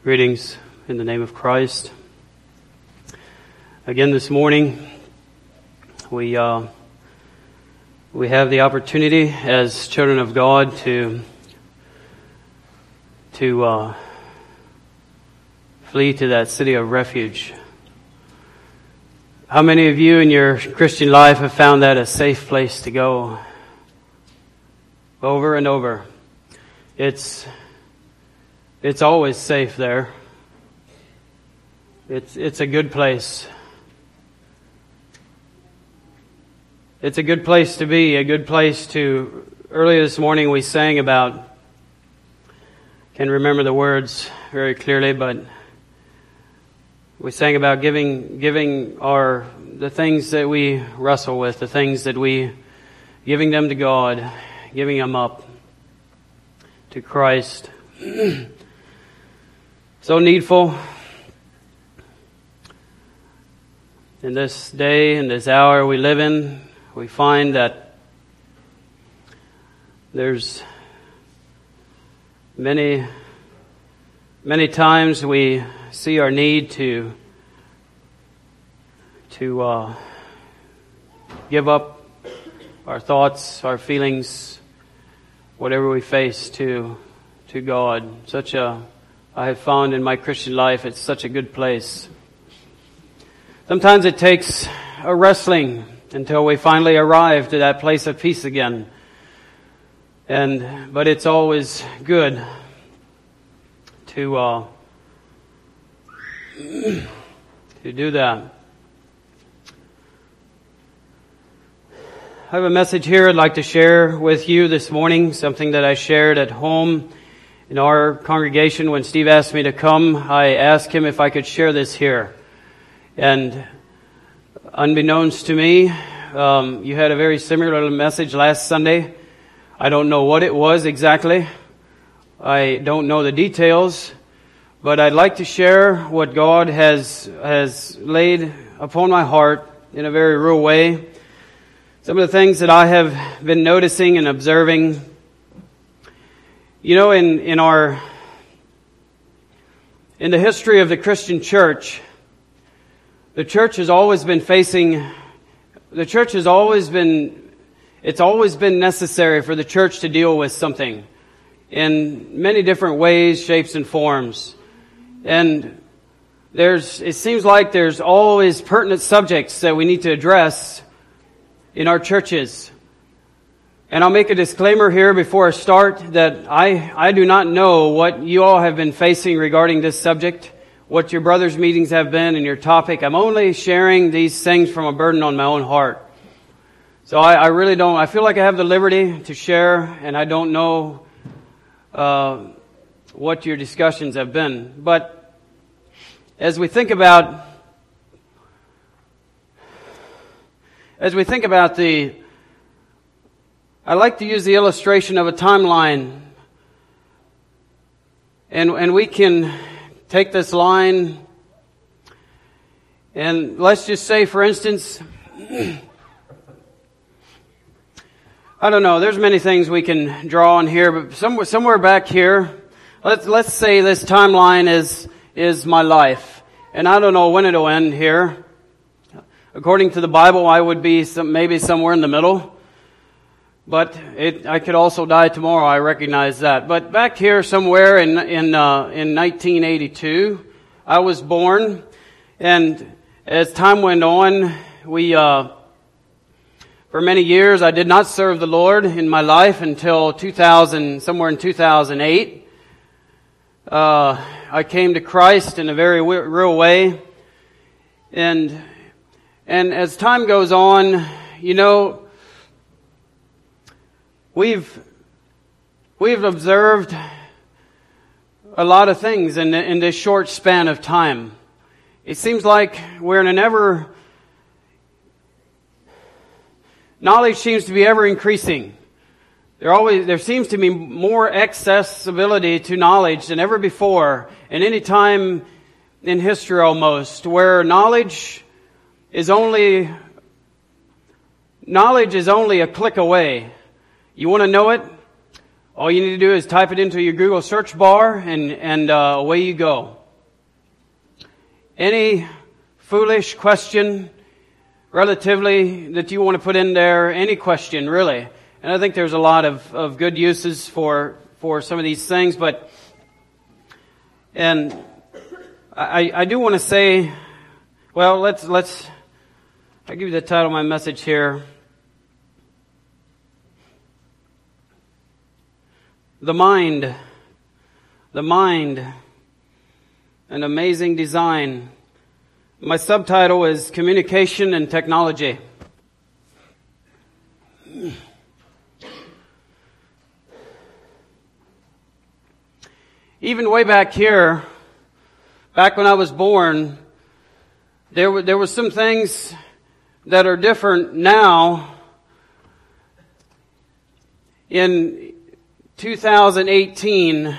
Greetings in the name of Christ. Again this morning, we have the opportunity as children of God to flee to that city of refuge. How many of you in your Christian life have found that a safe place to go? Over and over. It's always safe there. It's a good place. It's a good place to be, a good place to... Earlier this morning we sang about, can't remember the words very clearly, but we sang about giving the things that we wrestle with, giving them to God, giving them up to Christ. So needful in this day, in this hour we live in. We find that there's many times we see our need to give up our thoughts, our feelings, whatever we face to God. I have found in my Christian life, it's such a good place. Sometimes it takes a wrestling until we finally arrive to that place of peace again. But it's always good to do that. I have a message here I'd like to share with you this morning, something that I shared at home in our congregation. When Steve asked me to come, I asked him if I could share this here. And unbeknownst to me, you had a very similar message last Sunday. I don't know what it was exactly. I don't know the details. But I'd like to share what God has laid upon my heart in a very real way. Some of the things that I have been noticing and observing. You know, in the history of the Christian church, it's always been necessary for the church to deal with something in many different ways, shapes, and forms. And it seems like there's always pertinent subjects that we need to address in our churches. And I'll make a disclaimer here before I start that I do not know what you all have been facing regarding this subject, what your brothers' meetings have been and your topic. I'm only sharing these things from a burden on my own heart. So I really don't, I feel like I have the liberty to share, and I don't know what your discussions have been. But as we think about I like to use the illustration of a timeline. And we can take this line and let's just say, for instance, I don't know, there's many things we can draw on here, but somewhere back here, let's say this timeline is my life. And I don't know when it'll end here. According to the Bible, I would be maybe somewhere in the middle. But I could also die tomorrow, I recognize that. But back here somewhere in 1982, I was born. And as time went on, for many years, I did not serve the Lord in my life until somewhere in 2008. I came to Christ in a very real way. And as time goes on, you know, We've observed a lot of things in this short span of time. It seems like we're in knowledge seems to be ever increasing. There seems to be more accessibility to knowledge than ever before, in any time in history almost, where knowledge is only a click away. You want to know it? All you need to do is type it into your Google search bar and away you go. Any foolish question, relatively, that you want to put in there, any question, really. And I think there's a lot of good uses for some of these things, and I do want to say, well, I'll give you the title of my message here. The mind, an amazing design. My subtitle is Communication and Technology. Even way back here, back when I was born, there were some things that are different now in 2018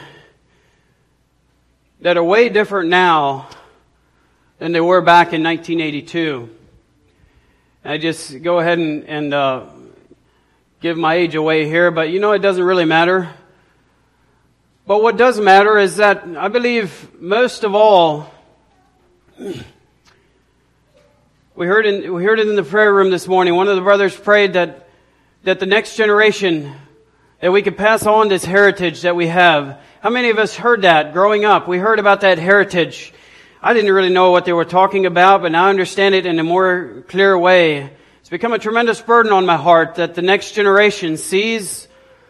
that are way different now than they were back in 1982. I just go ahead and give my age away here, but it doesn't really matter. But what does matter is that I believe most of all, we heard it in the prayer room this morning. One of the brothers prayed that the next generation, that we could pass on this heritage that we have. How many of us heard that growing up? We heard about that heritage. I didn't really know what they were talking about, but now I understand it in a more clear way. It's become a tremendous burden on my heart that the next generation sees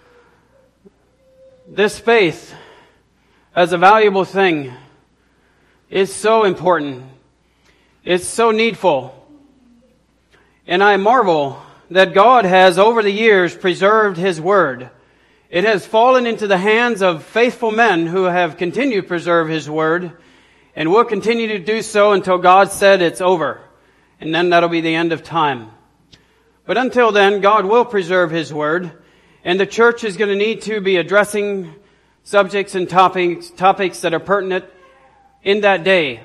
this faith as a valuable thing. It's so important. It's so needful. And I marvel that God has over the years preserved His Word. It has fallen into the hands of faithful men who have continued to preserve His Word and will continue to do so until God said it's over. And then that'll be the end of time. But until then, God will preserve His Word, and the church is going to need to be addressing subjects and topics that are pertinent in that day.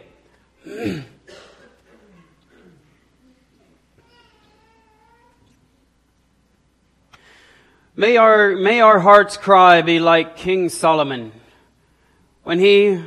May our heart's cry be like King Solomon when he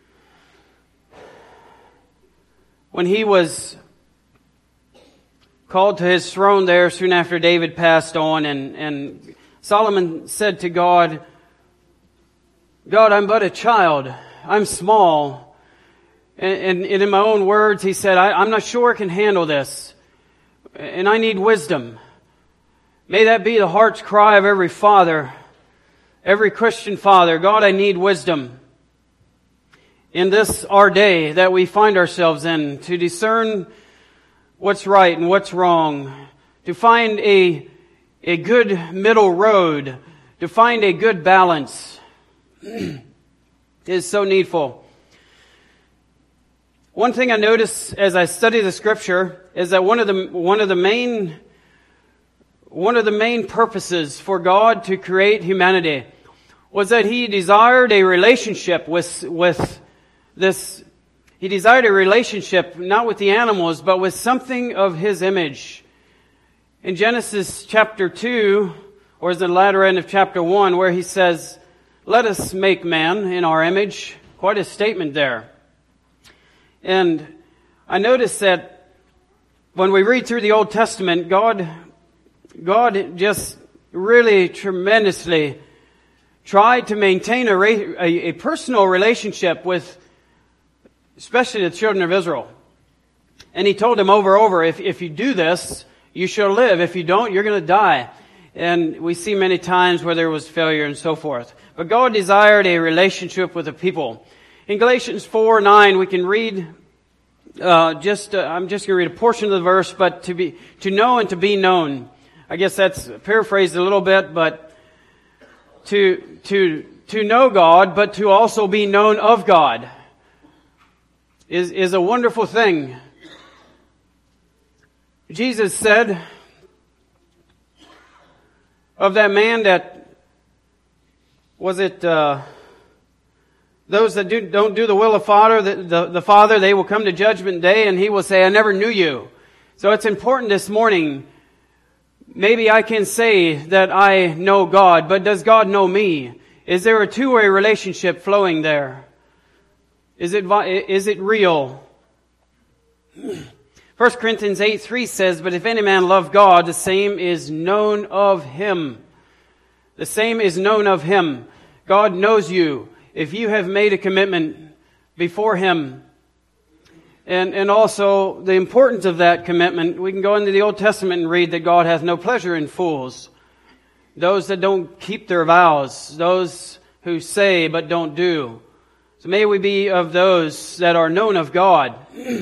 was called to his throne there soon after David passed on, and Solomon said to God, I'm but a child. I'm small. And in my own words, he said, I'm not sure I can handle this. And I need wisdom. May that be the heart's cry of every father, every Christian father. God, I need wisdom in this our day that we find ourselves in, to discern what's right and what's wrong, to find a good middle road, to find a good balance is so needful. One thing I notice as I study the Scripture is that one of the main purposes for God to create humanity was that He desired a relationship with this. He desired a relationship not with the animals, but with something of His image. In Genesis chapter 2, or is the latter end of chapter 1, where He says, "Let us make man in our image." Quite a statement there. And I notice that when we read through the Old Testament, God just really tremendously tried to maintain a personal relationship with especially the children of Israel. And He told them over and over, if you do this, you shall live. If you don't, you're going to die. And we see many times where there was failure and so forth. But God desired a relationship with the people. In Galatians 4:9, we can read, I'm just going to read a portion of the verse, but to know and to be known. I guess that's paraphrased a little bit, but to know God, but to also be known of God is a wonderful thing. Jesus said of that man that, was it those that don't do the will of the Father, they will come to judgment day, and He will say, I never knew you. So it's important this morning. Maybe I can say that I know God, but does God know me? Is there a two-way relationship flowing there? Is it real? 1 Corinthians 8:3 says, "But if any man love God, the same is known of him." The same is known of him. God knows you if you have made a commitment before him. And also the importance of that commitment. We can go into the Old Testament and read that God hath no pleasure in fools. Those that don't keep their vows. Those who say but don't do. So may we be of those that are known of God.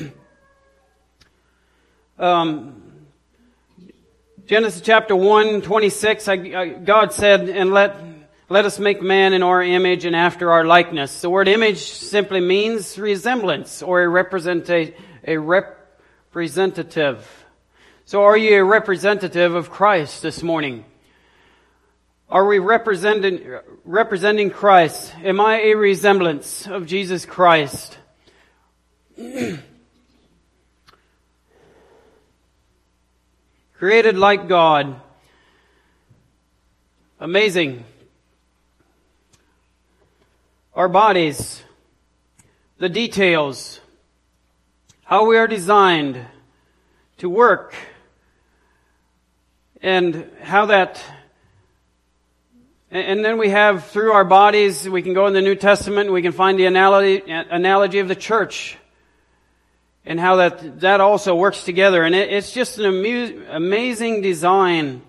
Genesis chapter 1:26, God said, "And let us make man in our image and after our likeness." The word image simply means resemblance or a representative. So are you a representative of Christ this morning? Are we representing Christ? Am I a resemblance of Jesus Christ? Created like God. Amazing. Our bodies, the details, how we are designed to work, and how that, and then we have through our bodies, we can go in the New Testament and we can find the analogy of the church and how that also works together. And it's just an amazing design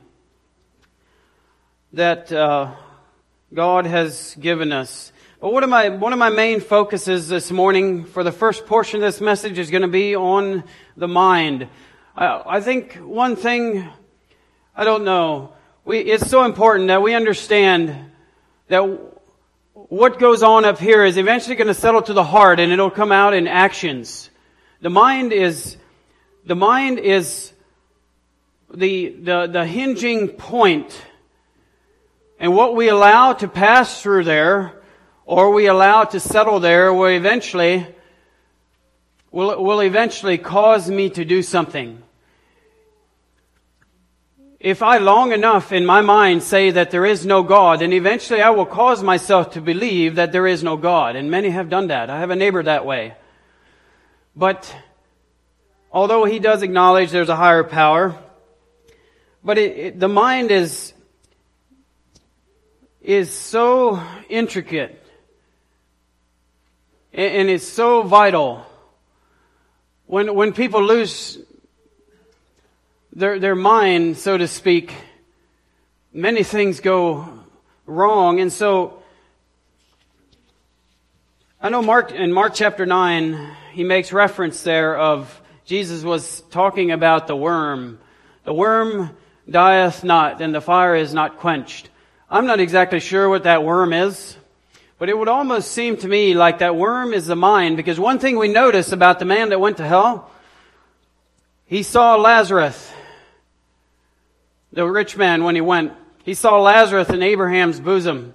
that God has given us. But one of my main focuses this morning for the first portion of this message is going to be on the mind. I think one thing, I don't know, it's so important that we understand that what goes on up here is eventually going to settle to the heart and it'll come out in actions. The mind is the hinging point, and what we allow to pass through there, or we allow to settle there, will eventually cause me to do something. If I long enough in my mind say that there is no God, then eventually I will cause myself to believe that there is no God. And many have done that. I have a neighbor that way. But although he does acknowledge there's a higher power, but the mind is so intricate and is so vital. When people lose their mind, so to speak, many things go wrong. And so I know in Mark chapter 9, he makes reference there of Jesus was talking about the worm. The worm dieth not, and the fire is not quenched. I'm not exactly sure what that worm is, but it would almost seem to me like that worm is the mind, because one thing we notice about the man that went to hell, he saw Lazarus, the rich man, when he went. He saw Lazarus in Abraham's bosom.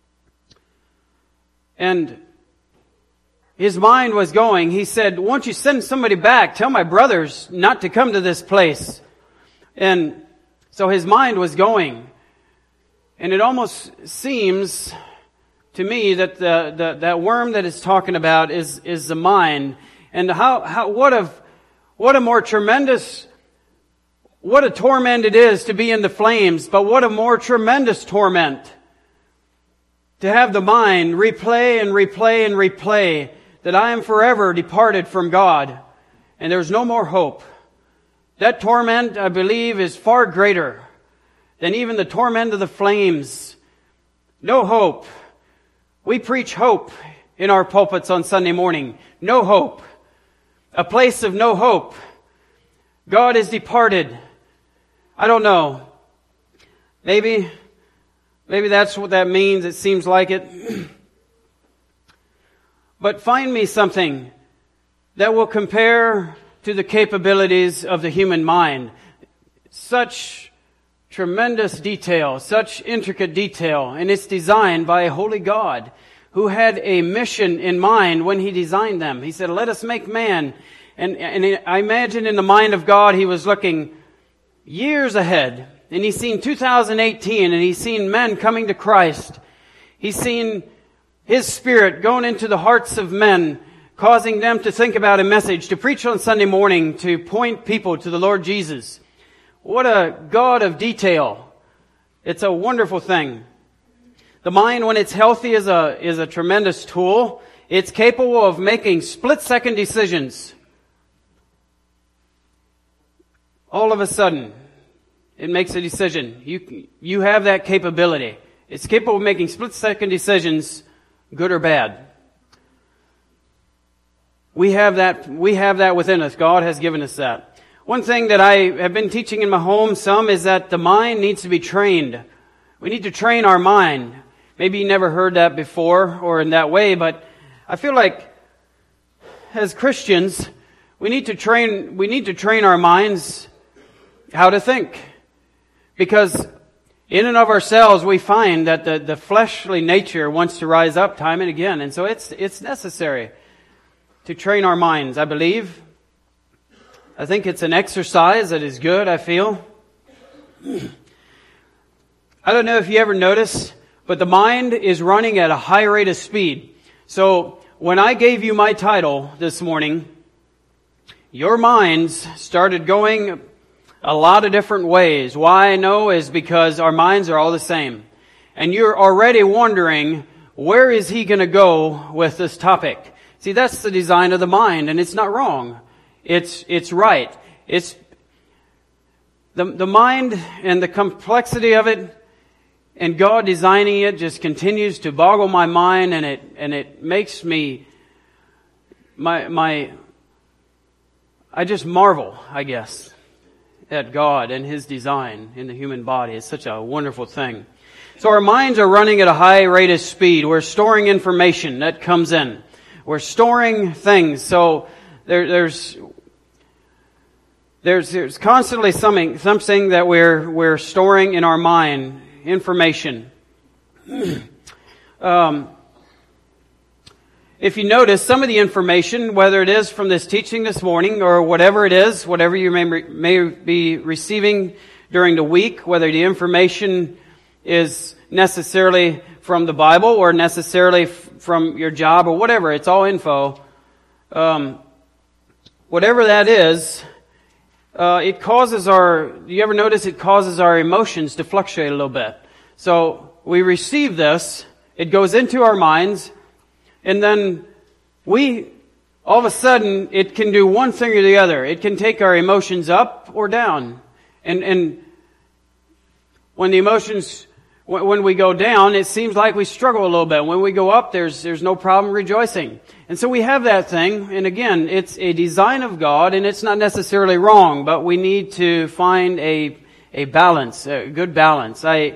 And his mind was going. He said, "Won't you send somebody back? Tell my brothers not to come to this place." And so his mind was going. And it almost seems to me that that worm that it's talking about is the mind. And what a more tremendous, what a torment it is to be in the flames, but what a more tremendous torment to have the mind replay and replay and replay that I am forever departed from God, and there's no more hope. That torment, I believe, is far greater than even the torment of the flames. No hope. We preach hope in our pulpits on Sunday morning. No hope. A place of no hope. God is departed. I don't know. Maybe that's what that means. It seems like it. But find me something that will compare to the capabilities of the human mind. Such tremendous detail, such intricate detail, and it's designed by a holy God who had a mission in mind when he designed them. He said, "Let us make man." And I imagine in the mind of God, he was looking years ahead, and he's seen 2018, and he's seen men coming to Christ. He's seen His Spirit going into the hearts of men, causing them to think about a message, to preach on Sunday morning, to point people to the Lord Jesus. What a God of detail. It's a wonderful thing. The mind, when it's healthy, is a tremendous tool. It's capable of making split-second decisions. All of a sudden, it makes a decision. You have that capability. It's capable of making split-second decisions, good or bad. We have that within us. God has given us that. One thing that I have been teaching in my home some is that the mind needs to be trained. We need to train our mind. Maybe you never heard that before or in that way, but I feel like as Christians, we need to train our minds how to think. Because in and of ourselves, we find that the fleshly nature wants to rise up time and again. And so it's necessary to train our minds, I believe. I think it's an exercise that is good, I feel. I don't know if you ever notice, but the mind is running at a high rate of speed. So when I gave you my title this morning, your minds started going a lot of different ways. Why I know is because our minds are all the same. And you're already wondering, where is he going to go with this topic? See, that's the design of the mind, and it's not wrong. It's right. It's the mind and the complexity of it, and God designing it just continues to boggle my mind, and it makes me I just marvel, I guess, at God and His design in the human body. It's such a wonderful thing. So our minds are running at a high rate of speed. We're storing information that comes in. We're storing things. So there's constantly something that we're storing in our mind, information. If you notice, some of the information, whether it is from this teaching this morning or whatever it is, whatever you may be receiving during the week, whether the information is necessarily from the Bible or necessarily from your job or whatever, it's all info. Whatever that is, it causes you ever notice it causes our emotions to fluctuate a little bit. So we receive this, it goes into our minds, and then all of a sudden, it can do one thing or the other. It can take our emotions up or down. And when the emotions, when we go down, it seems like we struggle a little bit. When we go up, there's no problem rejoicing. And so we have that thing. And again, it's a design of God, and it's not necessarily wrong, but we need to find a balance, a good balance. I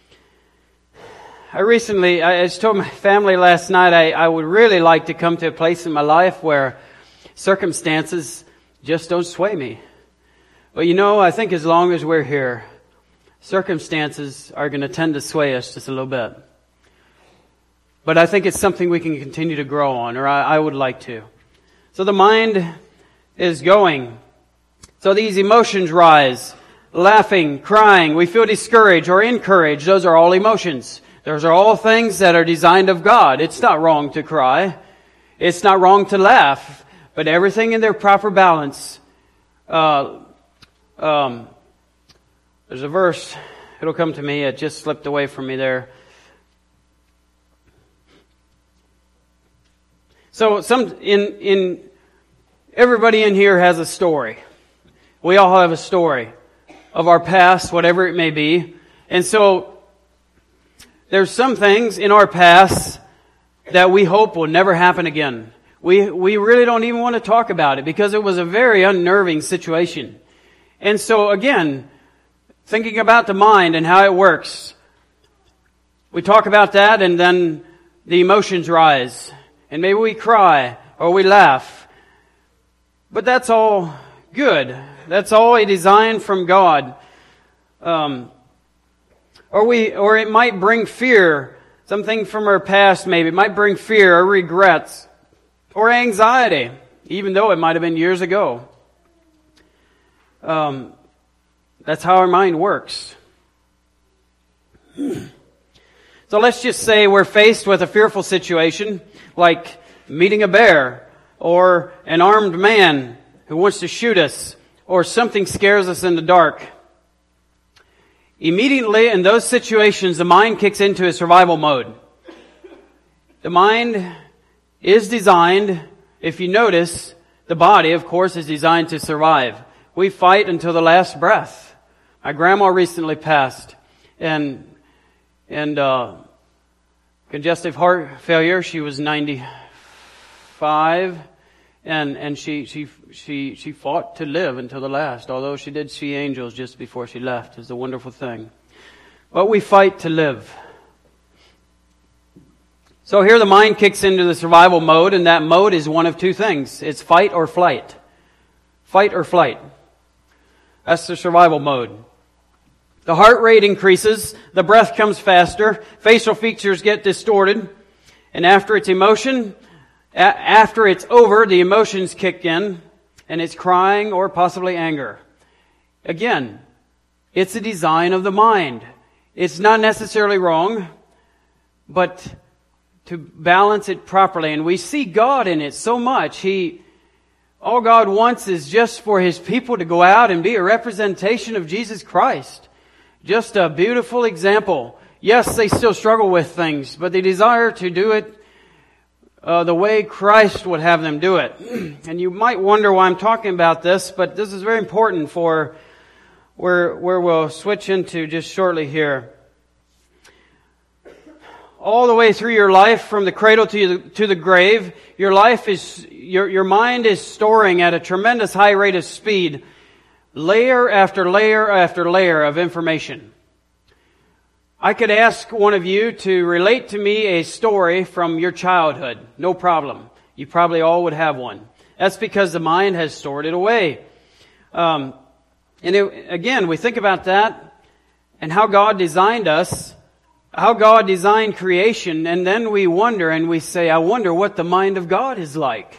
just told my family last night, I would really like to come to a place in my life where circumstances just don't sway me. But I think as long as we're here, circumstances are going to tend to sway us just a little bit. But I think it's something we can continue to grow on, or I would like to. So the mind is going. So these emotions rise. Laughing, crying, we feel discouraged or encouraged. Those are all emotions. Those are all things that are designed of God. It's not wrong to cry. It's not wrong to laugh. But everything in their proper balance. There's a verse. It'll come to me. It just slipped away from me there. So everybody in here has a story. We all have a story of our past, whatever it may be. And so there's some things in our past that we hope will never happen again. We really don't even want to talk about it because it was a very unnerving situation. And so again, thinking about the mind and how it works, we talk about that and then the emotions rise. And maybe we cry or we laugh. But that's all good. That's all a design from God. Or it might bring fear, something from our past maybe. It might bring fear or regrets or anxiety, even though it might have been years ago. That's how our mind works. So let's just say we're faced with a fearful situation, like meeting a bear, or an armed man who wants to shoot us, or something scares us in the dark. Immediately in those situations, the mind kicks into a survival mode. The mind is designed, if you notice, the body, of course, is designed to survive. We fight until the last breath. My grandma recently passed, and congestive heart failure. She was 95, and she fought to live until the last. Although she did see angels just before she left, it was a wonderful thing. But we fight to live. So here the mind kicks into the survival mode, and that mode is one of two things. It's fight or flight. Fight or flight. That's the survival mode. The heart rate increases, the breath comes faster, facial features get distorted, and after it's over, the emotions kick in, and it's crying or possibly anger. Again, it's a design of the mind. It's not necessarily wrong, but to balance it properly. And we see God in it so much. All God wants is just for His people to go out and be a representation of Jesus Christ. Just a beautiful example. Yes, they still struggle with things, but they desire to do it the way Christ would have them do it. And you might wonder why I'm talking about this, but this is very important for where we'll switch into just shortly here. All the way through your life, from the cradle to the grave, your mind is storing at a tremendous high rate of speed, layer after layer after layer of information. I could ask one of you to relate to me a story from your childhood. No problem. You probably all would have one. That's because the mind has stored it away. Again, we think about that and how God designed us, how God designed creation, and then we wonder and we say, I wonder what the mind of God is like.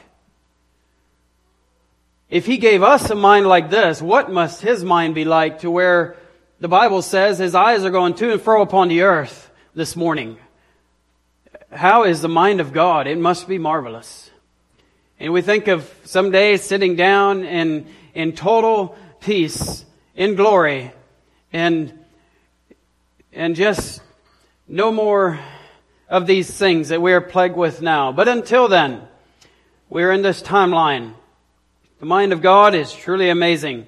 If He gave us a mind like this, what must His mind be like, to where the Bible says His eyes are going to and fro upon the earth this morning? How is the mind of God? It must be marvelous. And we think of someday sitting down in total peace, in glory, and just no more of these things that we are plagued with now. But until then, we're in this timeline. The mind of God is truly amazing.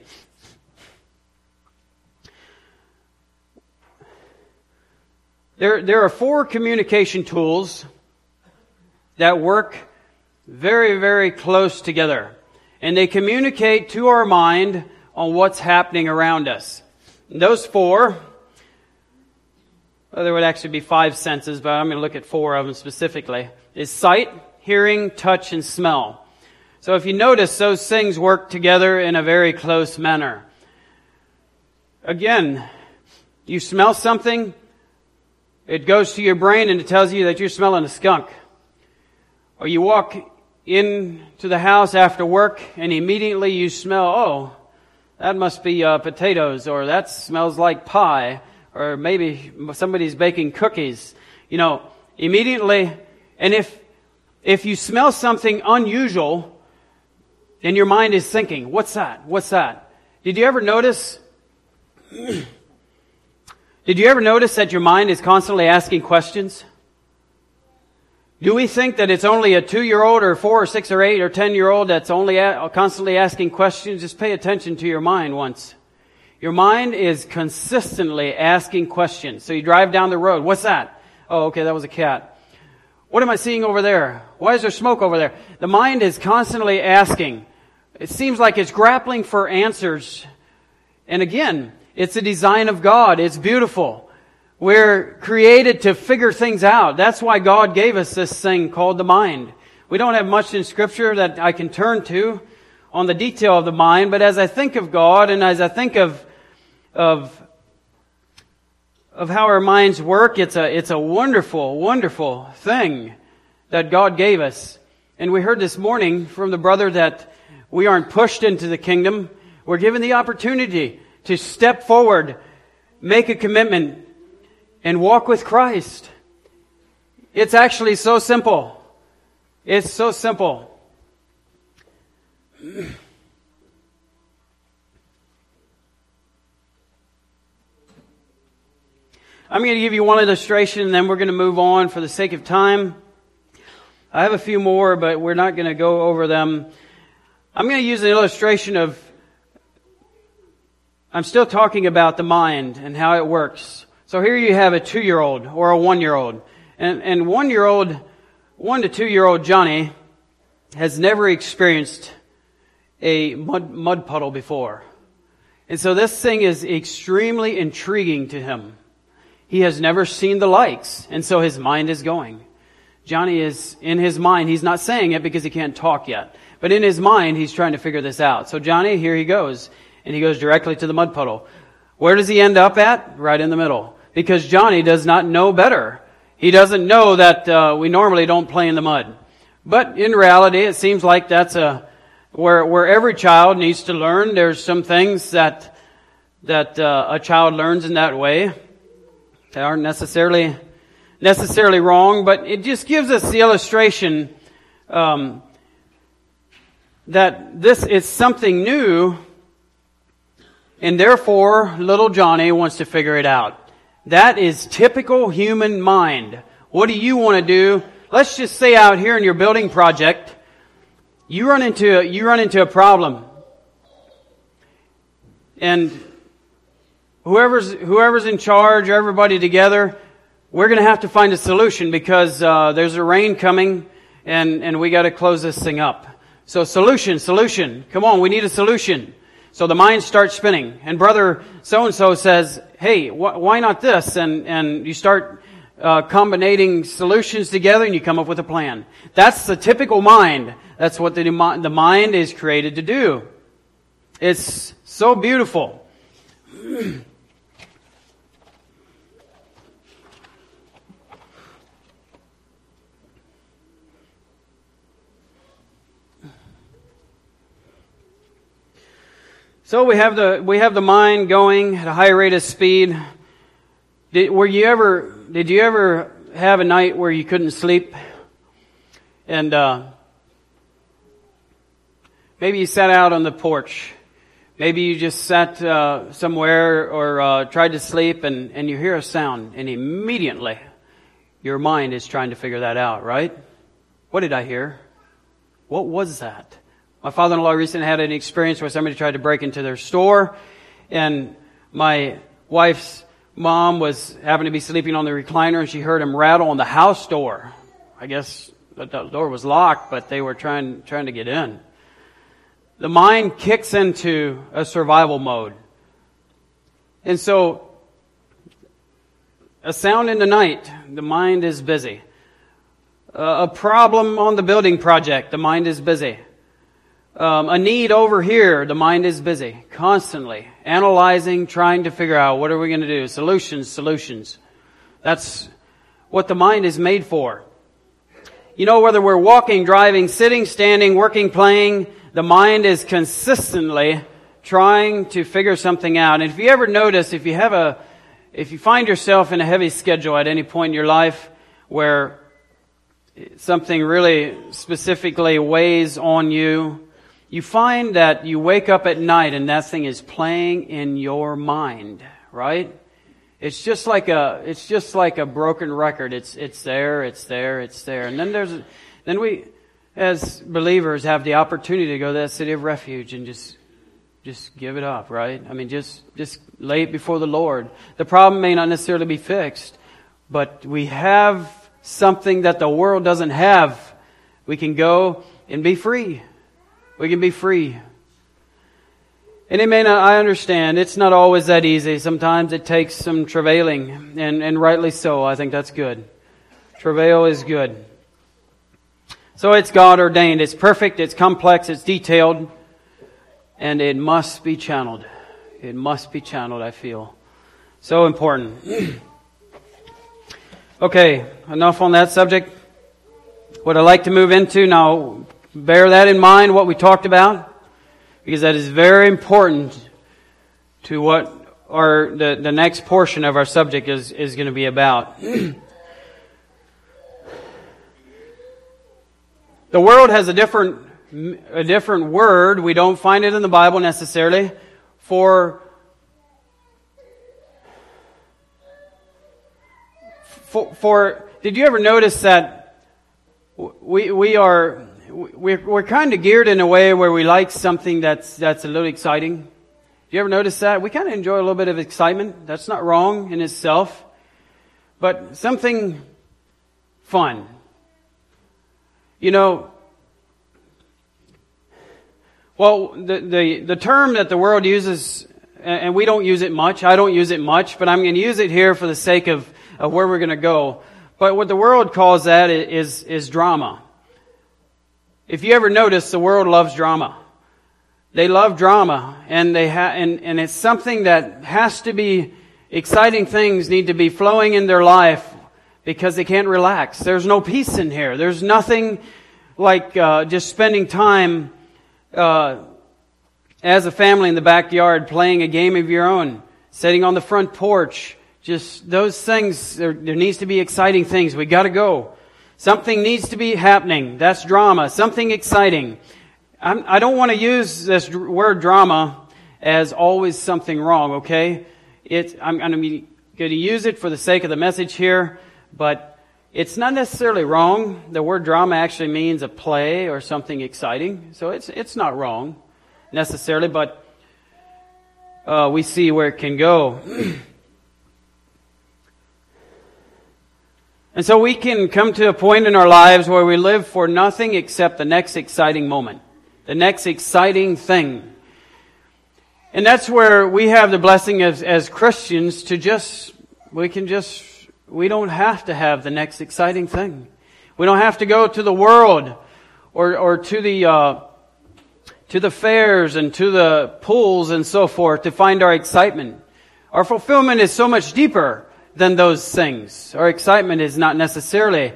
There are 4 communication tools that work very, very close together. And they communicate to our mind on what's happening around us. And those 4, there would actually be 5 senses, but I'm going to look at 4 of them specifically, is sight, hearing, touch, and smell. So if you notice, those things work together in a very close manner. Again, you smell something, it goes to your brain and it tells you that you're smelling a skunk. Or you walk into the house after work and immediately you smell, oh, that must be potatoes, or that smells like pie, or maybe somebody's baking cookies. Immediately, and if you smell something unusual, then your mind is thinking, what's that? What's that? Did you ever notice that your mind is constantly asking questions? Do we think that it's only a 2-year-old or 4 or 6 or 8 or 10-year-old that's only constantly asking questions? Just pay attention to your mind once. Your mind is consistently asking questions. So you drive down the road. What's that? Oh, okay, that was a cat. What am I seeing over there? Why is there smoke over there? The mind is constantly asking. It seems like it's grappling for answers. And again, it's a design of God. It's beautiful. We're created to figure things out. That's why God gave us this thing called the mind. We don't have much in Scripture that I can turn to on the detail of the mind, but as I think of God and as I think of how our minds work, it's a wonderful, wonderful thing that God gave us. And we heard this morning from the brother that we aren't pushed into the kingdom. We're given the opportunity to step forward, make a commitment, and walk with Christ. It's actually so simple. It's so simple. I'm going to give you one illustration, and then we're going to move on for the sake of time. I have a few more, but we're not going to go over them. I'm going to use an illustration of, I'm still talking about the mind and how it works. So here you have a 2-year-old or a 1-year-old. And 1-year-old, 1 to 2-year-old Johnny has never experienced a mud puddle before. And so this thing is extremely intriguing to him. He has never seen the likes, and so his mind is going. Johnny is, in his mind, he's not saying it because he can't talk yet. But in his mind, he's trying to figure this out. So Johnny, here he goes. And he goes directly to the mud puddle. Where does he end up at? Right in the middle. Because Johnny does not know better. He doesn't know that we normally don't play in the mud. But in reality, it seems like that's where every child needs to learn. There's some things that a child learns in that way. They aren't necessarily wrong, but it just gives us the illustration that this is something new, and therefore little Johnny wants to figure it out. That is typical human mind. What do you want to do? Let's just say out here in your building project, you run into a problem, and whoever's in charge, everybody together, we're going to have to find a solution because there's a rain coming, and we got to close this thing up. So solution. Come on, we need a solution. So the mind starts spinning, and brother so-and-so says, hey, why not this? And you start combining solutions together, and you come up with a plan. That's the typical mind. That's what the mind is created to do. It's so beautiful. So we have the mind going at a high rate of speed. Did you ever have a night where you couldn't sleep? And maybe you sat out on the porch. Maybe you just sat somewhere or tried to sleep and you hear a sound, and immediately your mind is trying to figure that out, right? What did I hear? What was that? My father-in-law recently had an experience where somebody tried to break into their store, and my wife's mom happened to be sleeping on the recliner, and she heard him rattle on the house door. I guess the door was locked, but they were trying to get in. The mind kicks into a survival mode. And so, a sound in the night, the mind is busy. A problem on the building project, the mind is busy. A need over here, the mind is busy, constantly analyzing, trying to figure out what are we going to do. Solutions. That's what the mind is made for. You know, whether we're walking, driving, sitting, standing, working, playing, the mind is consistently trying to figure something out. And if you ever notice, if you find yourself in a heavy schedule at any point in your life where something really specifically weighs on you, you find that you wake up at night and that thing is playing in your mind, right? It's just like a broken record. It's there. And then we, as believers, have the opportunity to go to that city of refuge and just give it up, right? I mean, just lay it before the Lord. The problem may not necessarily be fixed, but we have something that the world doesn't have. We can go and be free. We can be free. And it may not, I understand, it's not always that easy. Sometimes it takes some travailing, and rightly so. I think that's good. Travail is good. So it's God ordained. It's perfect, it's complex, it's detailed, and it must be channeled. It must be channeled, I feel. So important. Okay, enough on that subject. What I'd like to move into now, bear that in mind, what we talked about, because that is very important to what the next portion of our subject is going to be about. The world has a different a different word. We don't find it in the Bible necessarily for did you ever notice that we're kind of geared in a way where we like something that's a little exciting? Do you ever notice that? We kind of enjoy a little bit of excitement. That's not wrong in itself. But something fun. You know, well, the term that the world uses, and we don't use it much, I don't use it much, but I'm going to use it here for the sake of where we're going to go. But what the world calls that is drama. If you ever notice, the world loves drama. They love drama, and and it's something that has to be, exciting things need to be flowing in their life because they can't relax. There's no peace in here. There's nothing like just spending time as a family in the backyard playing a game of your own, sitting on the front porch. Just those things, there needs to be exciting things. We got to go. Something needs to be happening. That's drama. Something exciting. I don't want to use this word drama as always something wrong, okay? I'm going to use it for the sake of the message here, but it's not necessarily wrong. The word drama actually means a play or something exciting, so it's not wrong necessarily, but we see where it can go. And so we can come to a point in our lives where we live for nothing except the next exciting moment, the next exciting thing. And that's where we have the blessing as Christians to we don't have to have the next exciting thing. We don't have to go to the world or to the fairs and to the pools and so forth to find our excitement. Our fulfillment is so much deeper than those things. Our excitement is not necessarily.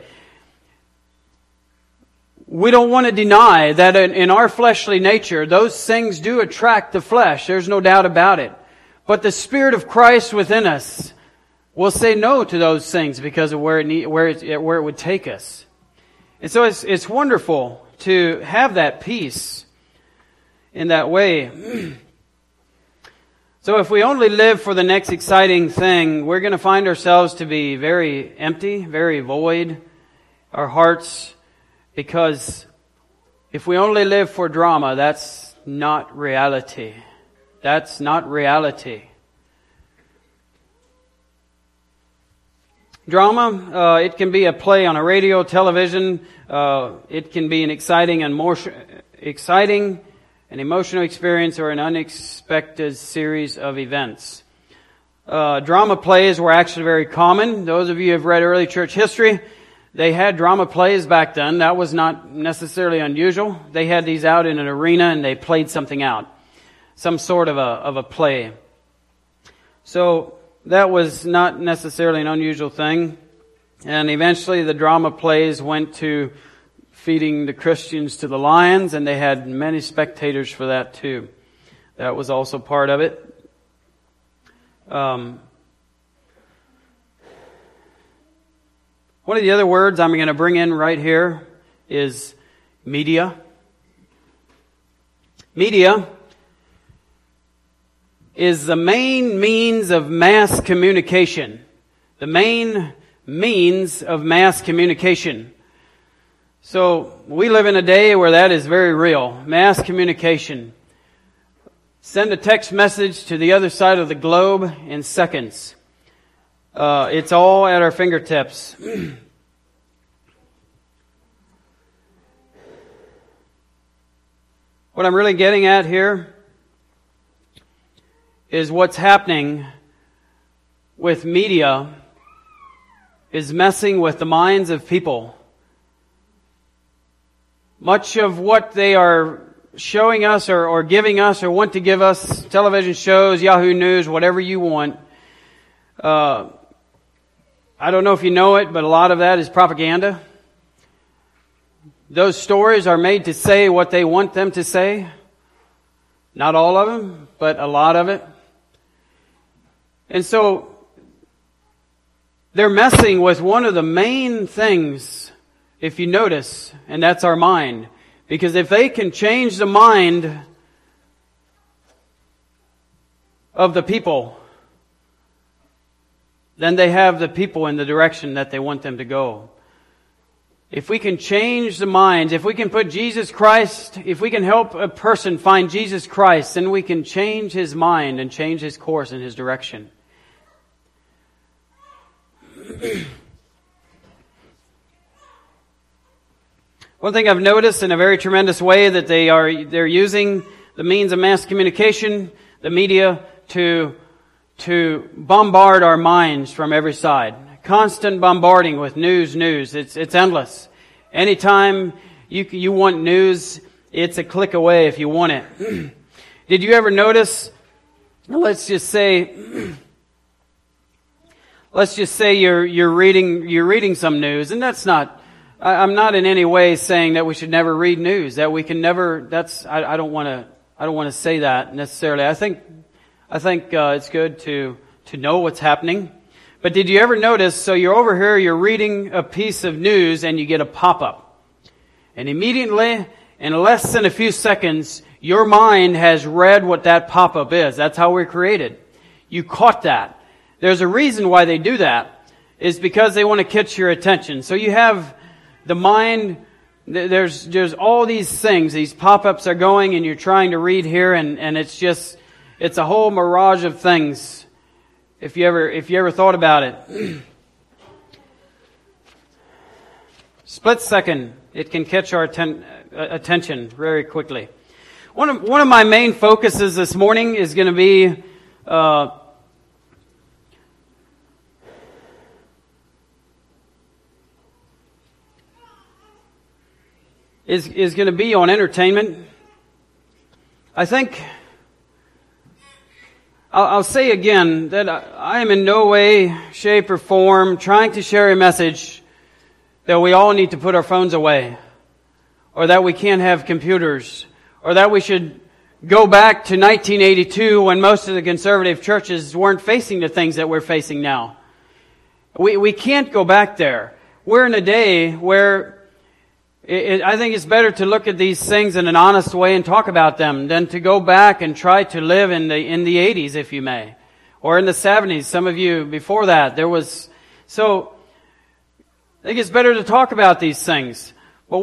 We don't want to deny that in our fleshly nature, those things do attract the flesh. There's no doubt about it. But the Spirit of Christ within us will say no to those things because of where it would take us. And so it's wonderful to have that peace in that way. So if we only live for the next exciting thing, we're going to find ourselves to be very empty, very void, our hearts. Because if we only live for drama, that's not reality. That's not reality. Drama, it can be a play on a radio, television. It can be an exciting and emotional experience or an unexpected series of events. Drama plays were actually very common. Those of you who have read early church history, they had drama plays back then. That was not necessarily unusual. They had these out in an arena and they played something out. Some sort of a play. So that was not necessarily an unusual thing. And eventually the drama plays went to feeding the Christians to the lions, and they had many spectators for that too. That was also part of it. One of the other words I'm going to bring in right here is media. Media is the main means of mass communication. The main means of mass communication. So we live in a day where that is very real. Mass communication. Send a text message to the other side of the globe in seconds. It's all at our fingertips. What I'm really getting at here is what's happening with media is messing with the minds of people. Much of what they are showing us or giving us or want to give us, television shows, Yahoo News, whatever you want, I don't know if you know it, but a lot of that is propaganda. Those stories are made to say what they want them to say. Not all of them, but a lot of it. And so they're messing with one of the main things, if you notice, and that's our mind. Because if they can change the mind of the people, then they have the people in the direction that they want them to go. If we can change the minds, if we can put Jesus Christ, if we can help a person find Jesus Christ, then we can change his mind and change his course and his direction. One thing I've noticed in a very tremendous way that they're using the means of mass communication, the media, to bombard our minds from every side. Constant bombarding with news. It's endless. Anytime you want news, it's a click away if you want it. Did you ever notice, let's just say you're reading some news, and that's not, I'm not in any way saying that we should never read news, that we can never, I don't want to say that necessarily. I think it's good to know what's happening. But did you ever notice, so you're over here, you're reading a piece of news and you get a pop-up. And immediately, in less than a few seconds, your mind has read what that pop-up is. That's how we're created. You caught that. There's a reason why they do that. It's because they want to catch your attention. So you have the mind, there's all these things, these pop-ups are going and you're trying to read here and it's a whole mirage of things. If you ever thought about it. Split second, it can catch our attention very quickly. One of my main focuses this morning is going to be is going to be on entertainment. I think I'll say again that I am in no way, shape, or form trying to share a message that we all need to put our phones away, or that we can't have computers, or that we should go back to 1982 when most of the conservative churches weren't facing the things that we're facing now. We can't go back there. We're in a day where I think it's better to look at these things in an honest way and talk about them than to go back and try to live in the 80s, if you may, or in the 70s. Some of you before that, so I think it's better to talk about these things. But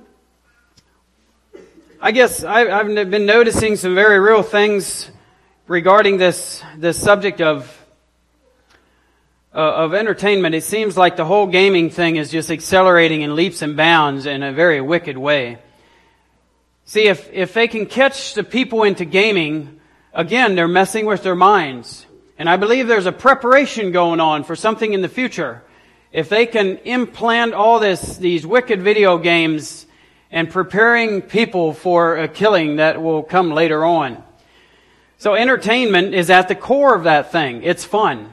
I guess I've been noticing some very real things regarding this subject of entertainment. It seems like the whole gaming thing is just accelerating in leaps and bounds in a very wicked way. See, if they can catch the people into gaming, again, they're messing with their minds. And I believe there's a preparation going on for something in the future. If they can implant all these wicked video games and preparing people for a killing that will come later on. So entertainment is at the core of that thing. It's fun.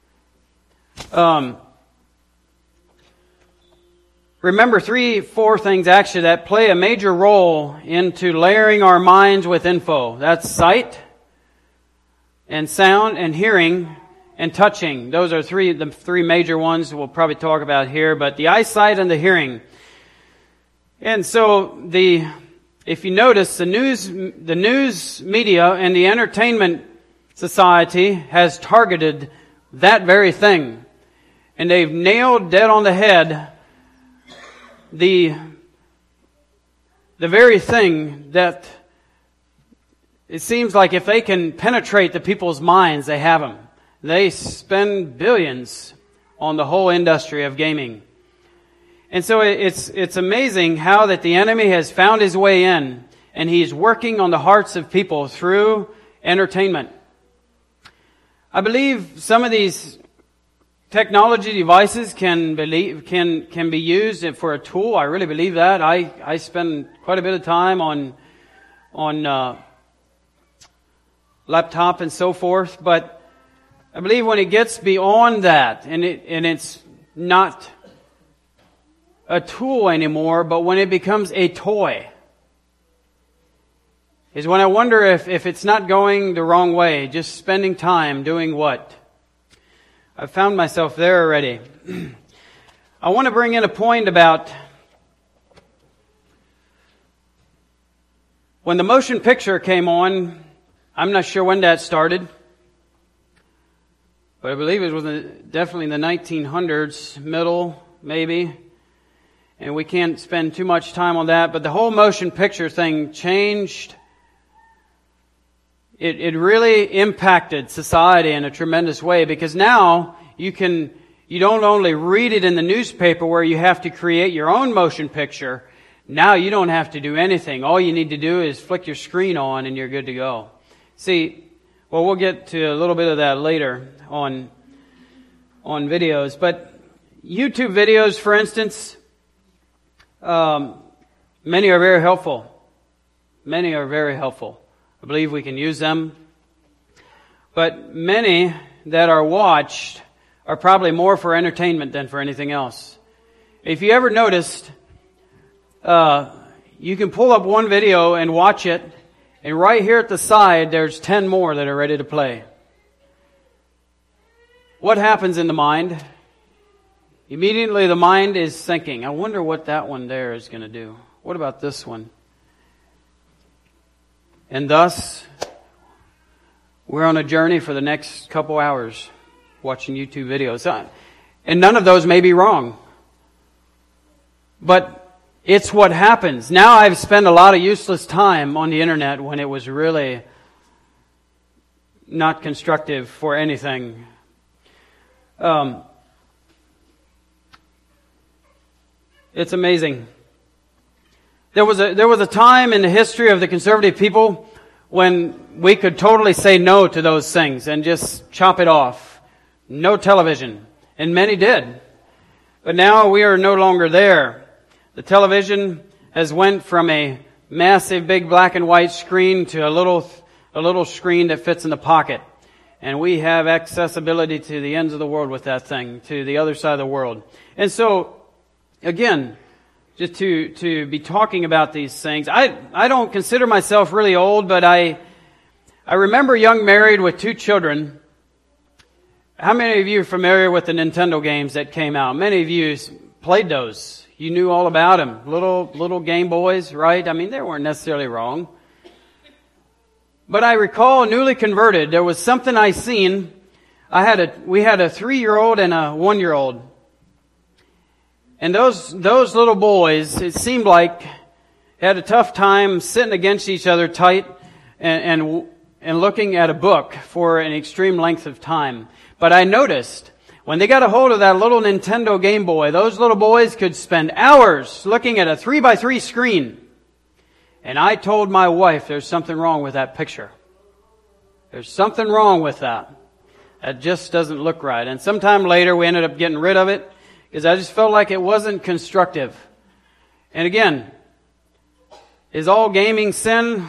Remember 4 things actually that play a major role into layering our minds with info. That's sight and sound and hearing and touching. Those are the 3 major ones we'll probably talk about here, but the eyesight and the hearing. And so if you notice, the news media and the entertainment society has targeted that very thing. And they've nailed dead on the head the very thing that it seems like if they can penetrate the people's minds, they have them. They spend billions on the whole industry of gaming. And so it's amazing how that the enemy has found his way in, and he's working on the hearts of people through entertainment. I believe some of these technology devices can be used for a tool. I really believe that. I spend quite a bit of time on laptop and so forth, but I believe when it gets beyond that, and it's not a tool anymore, but when it becomes a toy, is when I wonder if it's not going the wrong way, just spending time doing what? I've found myself there already. I want to bring in a point about when the motion picture came on, I'm not sure when that started, but I believe it was definitely in the 1900s, middle, maybe. And we can't spend too much time on that, but the whole motion picture thing changed. It really impacted society in a tremendous way, because now you don't only read it in the newspaper where you have to create your own motion picture. Now you don't have to do anything. All you need to do is flick your screen on and you're good to go. See, well, we'll get to a little bit of that later on videos, but YouTube videos, for instance, many are very helpful. Many are very helpful. I believe we can use them. But many that are watched are probably more for entertainment than for anything else. If you ever noticed, you can pull up one video and watch it, and right here at the side, there's 10 more that are ready to play. What happens in the mind? Immediately the mind is thinking, I wonder what that one there is going to do. What about this one? And thus, we're on a journey for the next couple hours watching YouTube videos. And none of those may be wrong. But it's what happens. Now I've spent a lot of useless time on the internet when it was really not constructive for anything. It's amazing. There was a time in the history of the conservative people when we could totally say no to those things and just chop it off. No television. And many did. But now we are no longer there. The television has went from a massive big black and white screen to a little screen that fits in the pocket. And we have accessibility to the ends of the world with that thing, to the other side of the world. And so, again, just to be talking about these things. I don't consider myself really old, but I remember young married with 2 children. How many of you are familiar with the Nintendo games that came out? Many of you played those. You knew all about them. Little Game Boys, right? I mean, they weren't necessarily wrong. But I recall, newly converted, there was something I seen. We had a 3-year-old and a 1-year-old. And those little boys, it seemed like, had a tough time sitting against each other tight and looking at a book for an extreme length of time. But I noticed, when they got a hold of that little Nintendo Game Boy, those little boys could spend hours looking at a 3x3 screen. And I told my wife, there's something wrong with that picture. There's something wrong with that. That just doesn't look right. And sometime later, we ended up getting rid of it, because I just felt like it wasn't constructive. And again, is all gaming sin?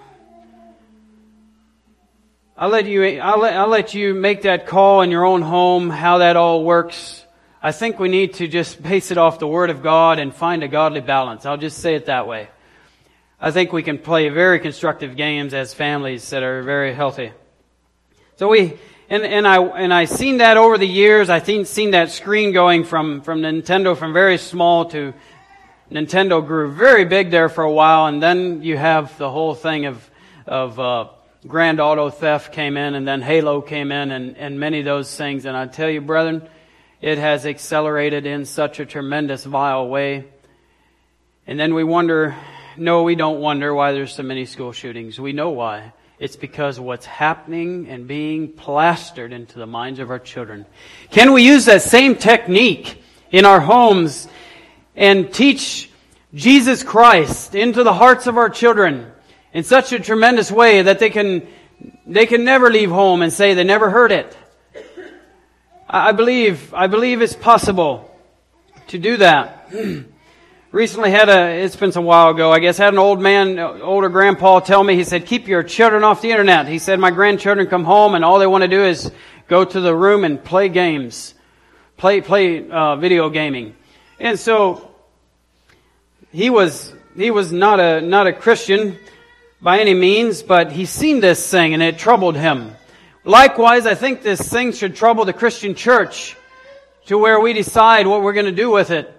I'll let you make that call in your own home, how that all works. I think we need to just base it off the Word of God and find a godly balance. I'll just say it that way. I think we can play very constructive games as families that are very healthy. So I seen that over the years. I seen that screen going from Nintendo from very small to Nintendo grew very big there for a while, and then you have the whole thing of Grand Auto Theft came in, and then Halo came in, and many of those things. And I tell you, brethren, it has accelerated in such a tremendous, vile way. And then we wonder, no, we don't wonder why there's so many school shootings. We know why. It's because of what's happening and being plastered into the minds of our children. Can we use that same technique in our homes and teach Jesus Christ into the hearts of our children in such a tremendous way that they can never leave home and say they never heard it? I believe it's possible to do that. Recently it's been some while ago, I guess, had an older grandpa tell me, he said, keep your children off the internet. He said, my grandchildren come home and all they want to do is go to the room and play games, play video gaming. And so he was not a Christian by any means, but he's seen this thing and it troubled him. Likewise, I think this thing should trouble the Christian church to where we decide what we're going to do with it.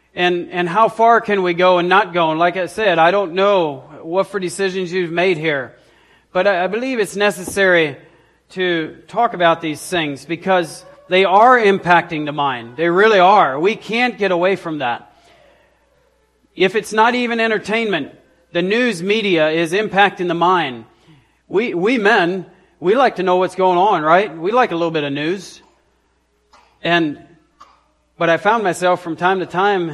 And how far can we go and not go? And like I said, I don't know what for decisions you've made here. But I believe it's necessary to talk about these things because they are impacting the mind. They really are. We can't get away from that. If it's not even entertainment, the news media is impacting the mind. We men, we like to know what's going on, right? We like a little bit of news. But I found myself from time to time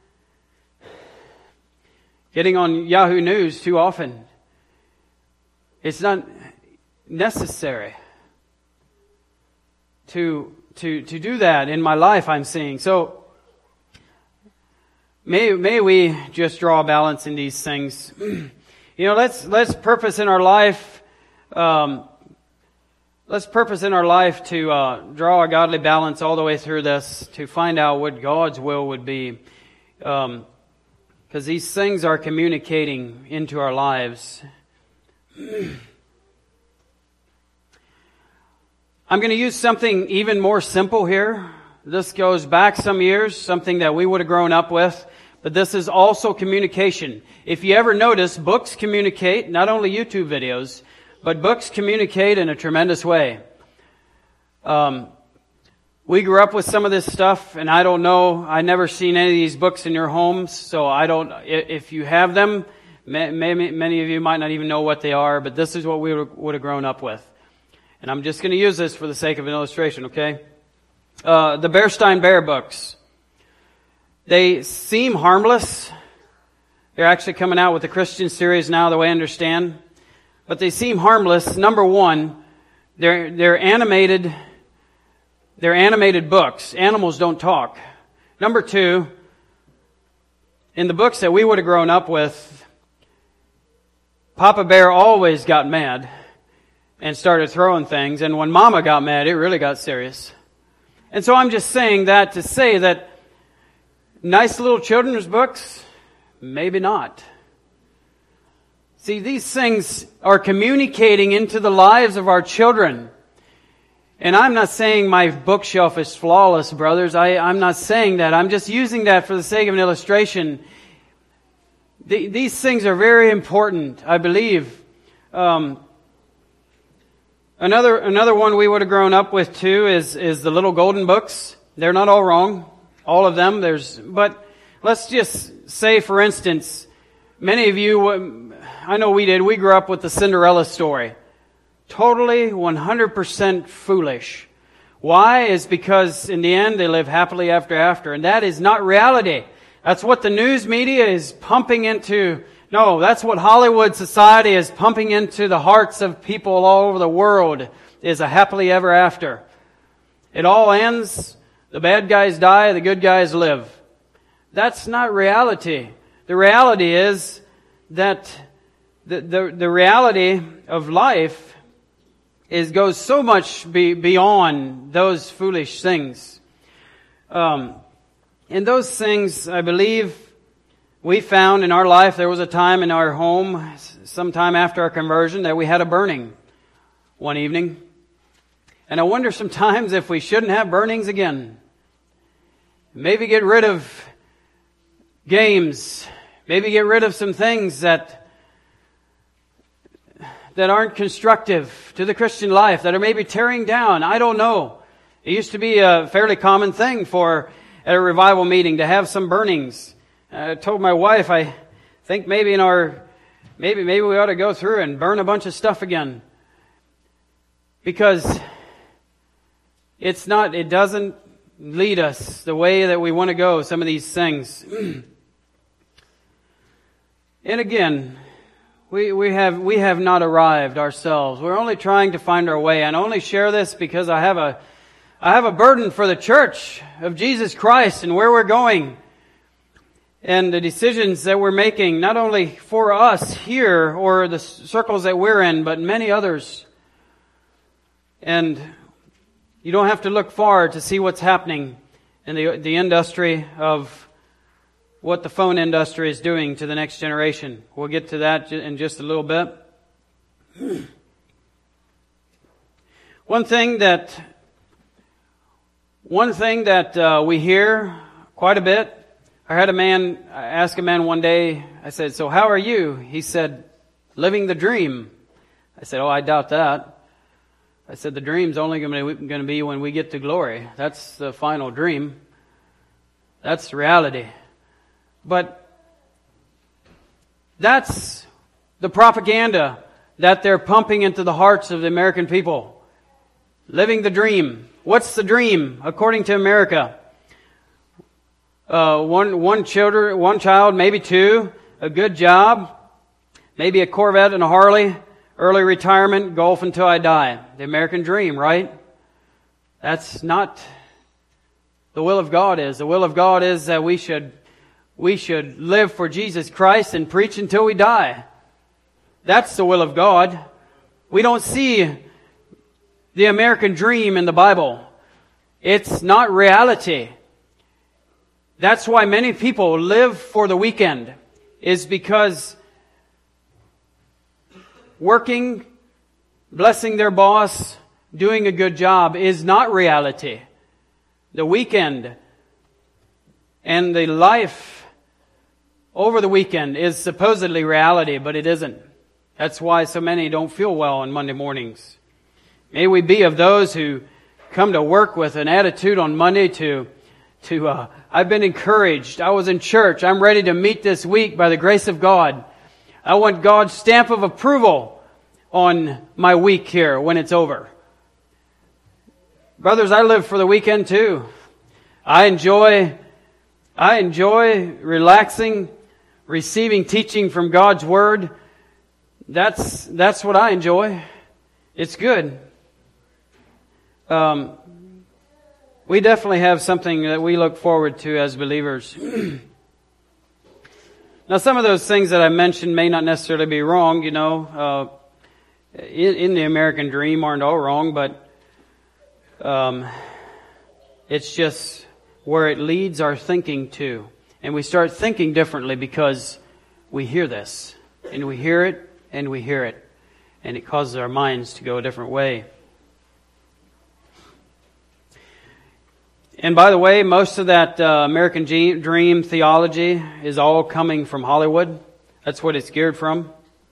getting on Yahoo News too often. It's not necessary to do that in my life, I'm seeing. So may we just draw a balance in these things. Let's purpose in our life. Let's purpose in our life to draw a godly balance all the way through this to find out what God's will would be. Because these things are communicating into our lives. I'm going to use something even more simple here. This goes back some years, something that we would have grown up with. But this is also communication. If you ever notice, books communicate, not only YouTube videos, but books communicate in a tremendous way. We grew up with some of this stuff, and I don't know, I never seen any of these books in your homes, so I don't, if you have them, many of you might not even know what they are, but this is what we would have grown up with. And I'm just going to use this for the sake of an illustration, okay? The Bearstein Bear books. They seem harmless. They're actually coming out with the Christian series now, the way I understand. But they seem harmless. Number one, they're animated books. Animals don't talk. Number two, in the books that we would have grown up with, Papa Bear always got mad and started throwing things. And when Mama got mad, it really got serious. And so I'm just saying that to say that nice little children's books, maybe not. See, these things are communicating into the lives of our children. And I'm not saying my bookshelf is flawless, brothers. I'm not saying that. I'm just using that for the sake of an illustration. These things are very important, I believe. Another one we would have grown up with too is the Little Golden Books. They're not all wrong. All of them. But let's just say, for instance, many of you, I know we did, we grew up with the Cinderella story. Totally 100% foolish. Why? Is because in the end they live happily after. And that is not reality. That's what the news media is pumping into. No, that's what Hollywood society is pumping into the hearts of people all over the world, is a happily ever after. It all ends, the bad guys die, the good guys live. That's not reality. The reality is that the reality of life goes so much beyond those foolish things. And those things, I believe, we found in our life, there was a time in our home, sometime after our conversion, that we had a burning one evening. And I wonder sometimes if we shouldn't have burnings again. Maybe get rid of games. Maybe get rid of some things that aren't constructive to the Christian life, that are maybe tearing down. I don't know. It used to be a fairly common thing at a revival meeting to have some burnings. I told my wife, I think maybe maybe we ought to go through and burn a bunch of stuff again. Because it doesn't lead us the way that we want to go, some of these things. And again, we have not arrived ourselves. We're only trying to find our way. And I only share this because I have a burden for the church of Jesus Christ and where we're going. And the decisions that we're making, not only for us here or the circles that we're in, but many others. And you don't have to look far to see what's happening in the industry of what the phone industry is doing to the next generation. We'll get to that in just a little bit. One thing that we hear quite a bit I asked a man one day, I said, "So how are you?" He said, "Living the dream." I said, "Oh, I doubt that." I said, "The dream's only going to be when we get to glory. That's the final dream. That's reality." But that's the propaganda that they're pumping into the hearts of the American people. Living the dream. What's the dream according to America? One child, maybe two, a good job, maybe a Corvette and a Harley, early retirement, golf until I die. The American dream, right? That's not the will of God is. The will of God is that we should live for Jesus Christ and preach until we die. That's the will of God. We don't see the American dream in the Bible. It's not reality. That's why many people live for the weekend, is because working, blessing their boss, doing a good job is not reality. The weekend and the life over the weekend is supposedly reality, but it isn't. That's why so many don't feel well on Monday mornings. May we be of those who come to work with an attitude on Monday to I've been encouraged. I was in church. I'm ready to meet this week by the grace of God. I want God's stamp of approval on my week here when it's over. Brothers, I live for the weekend too. I enjoy relaxing, receiving teaching from God's Word. That's what I enjoy. It's good. We definitely have something that we look forward to as believers. Now, some of those things that I mentioned may not necessarily be wrong, in the American dream aren't all wrong, but it's just where it leads our thinking to. And we start thinking differently because we hear this, and we hear it, and we hear it. And it causes our minds to go a different way. And by the way, most of that American dream theology is all coming from Hollywood. That's what it's geared from.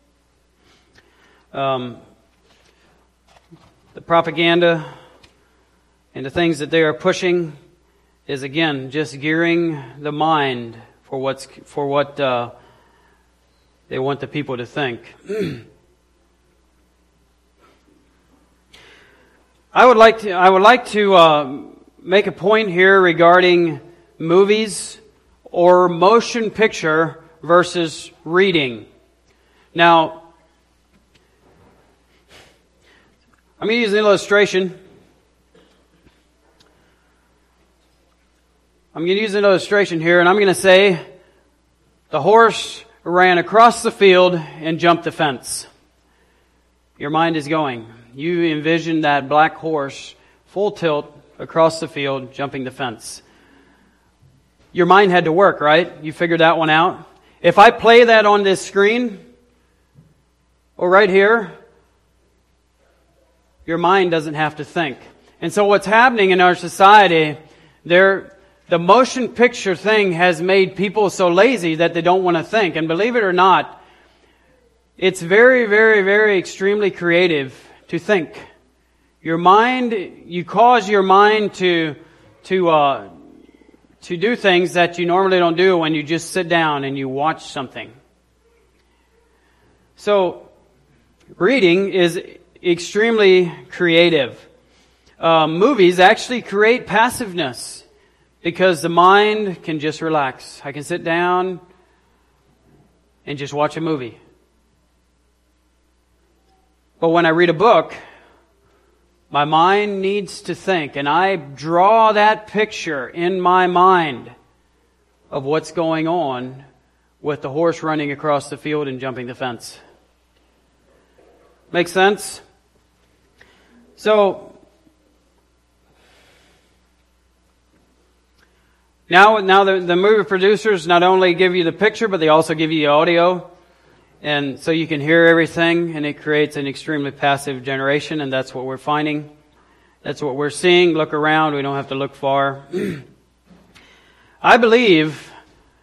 The propaganda and the things that they are pushing is, again, just gearing the mind for what they want the people to think. I would like to make a point here regarding movies or motion picture versus reading. Now, I'm going to use an illustration. Here, and I'm going to say the horse ran across the field and jumped the fence. Your mind is going. You envision that black horse, full tilt, across the field, jumping the fence. Your mind had to work, right? You figured that one out. If I play that on this screen, or right here, your mind doesn't have to think. And so what's happening in our society, the motion picture thing has made people so lazy that they don't want to think. And believe it or not, it's very, very, very extremely creative to think. Your mind, you cause your mind to do things that you normally don't do when you just sit down and you watch something. So, reading is extremely creative. Movies actually create passiveness because the mind can just relax. I can sit down and just watch a movie. But when I read a book, my mind needs to think, and I draw that picture in my mind of what's going on with the horse running across the field and jumping the fence. Make sense? So, now the movie producers not only give you the picture, but they also give you the audio. And so you can hear everything, and it creates an extremely passive generation, and that's what we're finding. That's what we're seeing. Look around. We don't have to look far. I believe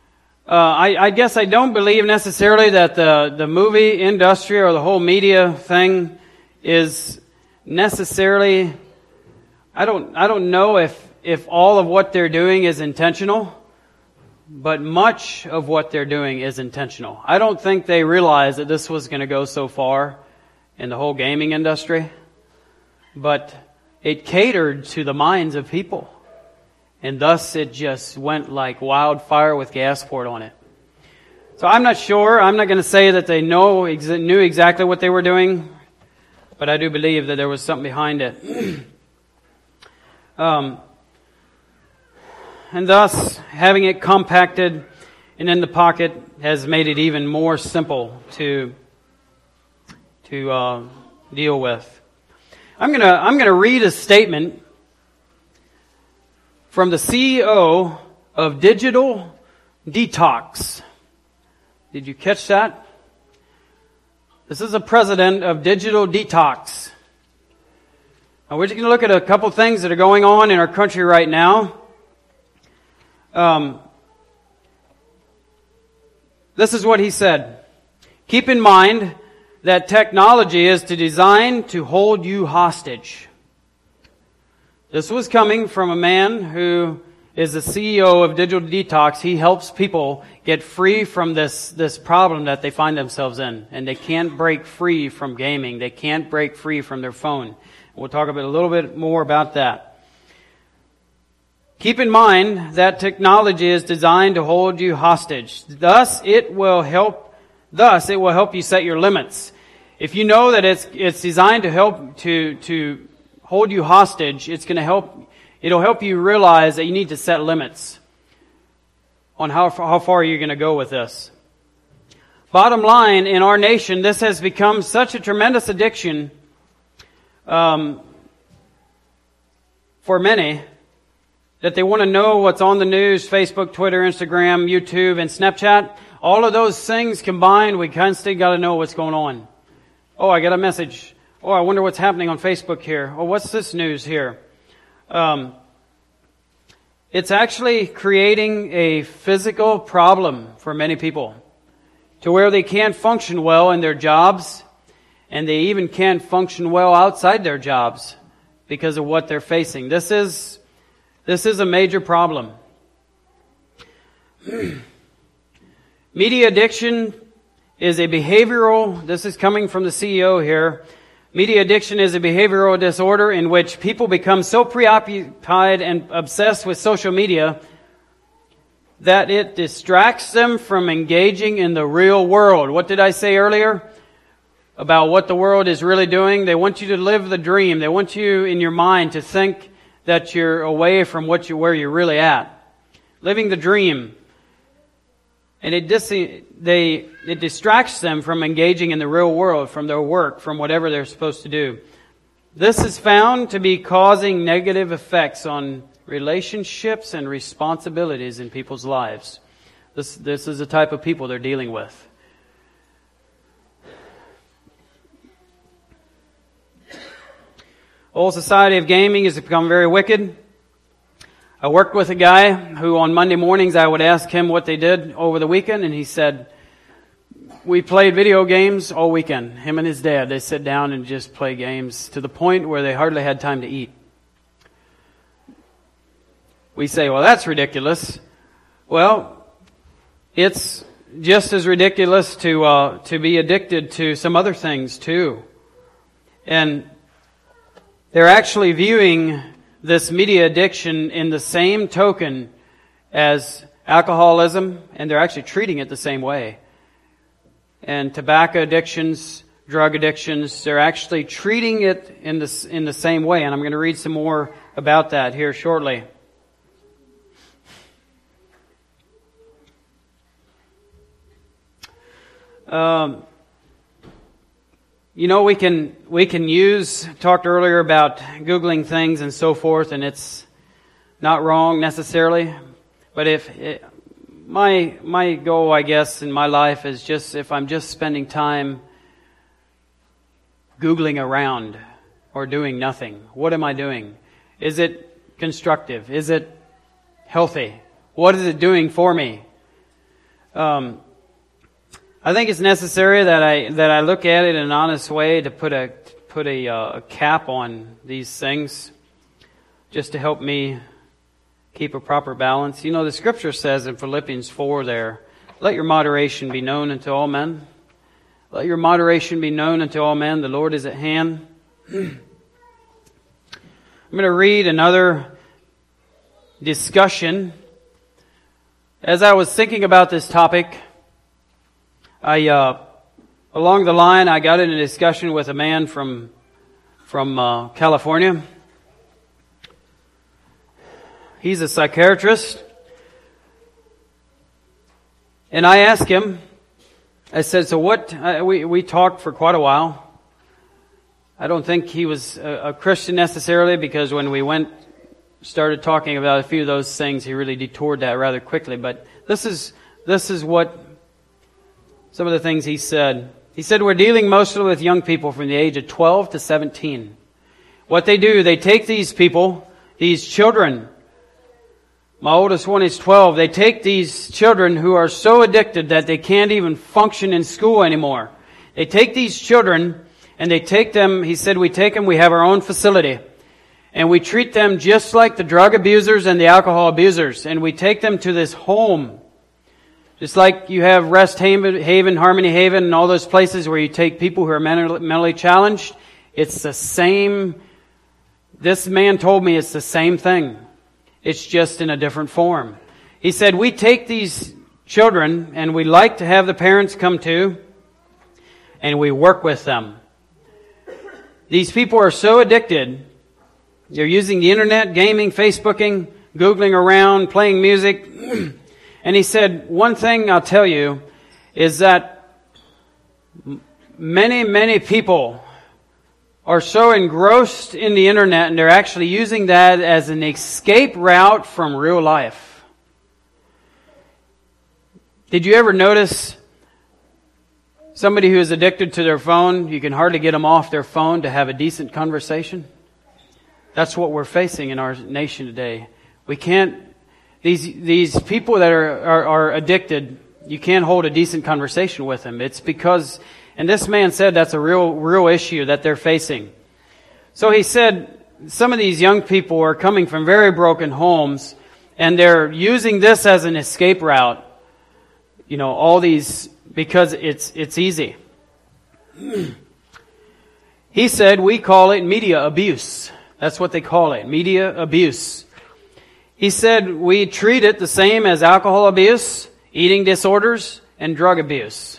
I guess I don't believe necessarily that the movie industry or the whole media thing is necessarily. I don't know if all of what they're doing is intentional, but much of what they're doing is intentional. I don't think they realized that this was going to go so far in the whole gaming industry, but it catered to the minds of people. And thus it just went like wildfire with gas poured on it. So I'm not sure. I'm not going to say that they knew exactly what they were doing, but I do believe that there was something behind it. And thus, having it compacted and in the pocket has made it even more simple to deal with. I'm gonna read a statement from the CEO of Digital Detox. Did you catch that? This is the president of Digital Detox. Now we're just going to look at a couple things that are going on in our country right now. This is what he said. Keep in mind that technology is designed to hold you hostage. This was coming from a man who is the CEO of Digital Detox. He helps people get free from this problem that they find themselves in. And they can't break free from gaming. They can't break free from their phone. We'll talk a little bit more about that. Keep in mind that technology is designed to hold you hostage. Thus, it will help you set your limits. If you know that it's designed to help to hold you hostage, it'll help you realize that you need to set limits on how far you're going to go with this. Bottom line, in our nation, this has become such a tremendous addiction for many that they want to know what's on the news, Facebook, Twitter, Instagram, YouTube, and Snapchat. All of those things combined, we constantly got to know what's going on. Oh, I got a message. Oh, I wonder what's happening on Facebook here. Oh, what's this news here? It's actually creating a physical problem for many people to where they can't function well in their jobs, and they even can't function well outside their jobs because of what they're facing. This is a major problem. Media addiction is a behavioral, this is coming from the CEO here, media addiction is a behavioral disorder in which people become so preoccupied and obsessed with social media that it distracts them from engaging in the real world. What did I say earlier about what the world is really doing? They want you to live the dream. They want you in your mind to think that you're away from where you're really at. Living the dream. And it distracts them from engaging in the real world, from their work, from whatever they're supposed to do. This is found to be causing negative effects on relationships and responsibilities in people's lives. This is the type of people they're dealing with. Old society of gaming has become very wicked. I worked with a guy who on Monday mornings I would ask him what they did over the weekend, and he said, we played video games all weekend. Him and his dad, they sit down and just play games to the point where they hardly had time to eat. We say, well, that's ridiculous. Well, it's just as ridiculous to be addicted to some other things too. And they're actually viewing this media addiction in the same token as alcoholism, and they're actually treating it the same way. And tobacco addictions, drug addictions, they're actually treating it in the same way. And I'm going to read some more about that here shortly. We can talked earlier about Googling things and so forth, and it's not wrong necessarily. But my goal, I guess, in my life is just if I'm just spending time Googling around or doing nothing, what am I doing? Is it constructive? Is it healthy? What is it doing for me? I think it's necessary that I look at it in an honest way to put a cap on these things, just to help me keep a proper balance. You know, the Scripture says in Philippians 4 there, "Let your moderation be known unto all men. Let your moderation be known unto all men. The Lord is at hand." I'm going to read another discussion. As I was thinking about this topic, along the line, I got in a discussion with a man from California. He's a psychiatrist. And I asked him, I said, so what, we talked for quite a while. I don't think he was a Christian necessarily, because when we started talking about a few of those things, he really detoured that rather quickly. But this is what some of the things he said. He said, we're dealing mostly with young people from the age of 12 to 17. What they do, they take these people, these children. My oldest one is 12. They take these children who are so addicted that they can't even function in school anymore. They take these children and they take them, he said, we have our own facility. And we treat them just like the drug abusers and the alcohol abusers. And we take them to this home. Just like you have Rest Haven, Harmony Haven, and all those places where you take people who are mentally challenged. It's the same. This man told me it's the same thing. It's just in a different form. He said, we take these children and we like to have the parents come too, and we work with them. These people are so addicted. They're using the internet, gaming, Facebooking, Googling around, playing music. And he said, one thing I'll tell you is that many people are so engrossed in the internet, and they're actually using that as an escape route from real life. Did you ever notice somebody who is addicted to their phone, you can hardly get them off their phone to have a decent conversation? That's what we're facing in our nation today. We can't, these people that are addicted, you can't hold a decent conversation with them. It's because, and this man said that's a real issue that they're facing. So he said some of these young people are coming from very broken homes, and they're using this as an escape route. You know, all these, because it's easy. He said we call it media abuse. That's what they call it, media abuse. He said we treat it the same as alcohol abuse, eating disorders, and drug abuse.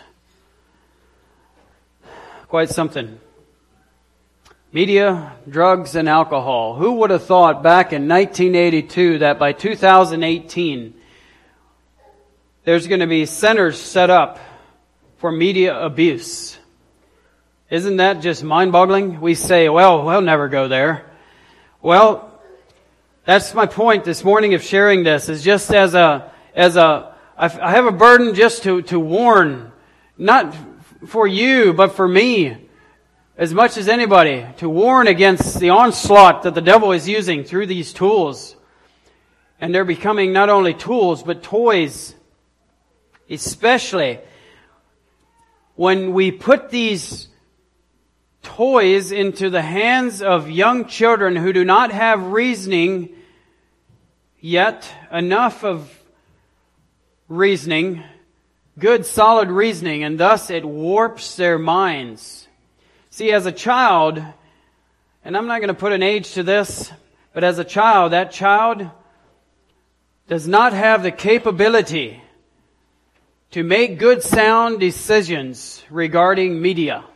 Quite something. Media, drugs, and alcohol. Who would have thought back in 1982 that by 2018 there's going to be centers set up for media abuse? Isn't that just mind-boggling? We say, well, we'll never go there. Well, that's my point this morning of sharing this, is just I have a burden just to warn, not for you, but for me, as much as anybody, to warn against the onslaught that the devil is using through these tools. And they're becoming not only tools, but toys. Especially when we put these toys into the hands of young children who do not have reasoning yet, enough of reasoning, good solid reasoning, and thus it warps their minds. See, as a child, and I'm not going to put an age to this, but as a child, that child does not have the capability to make good sound decisions regarding media.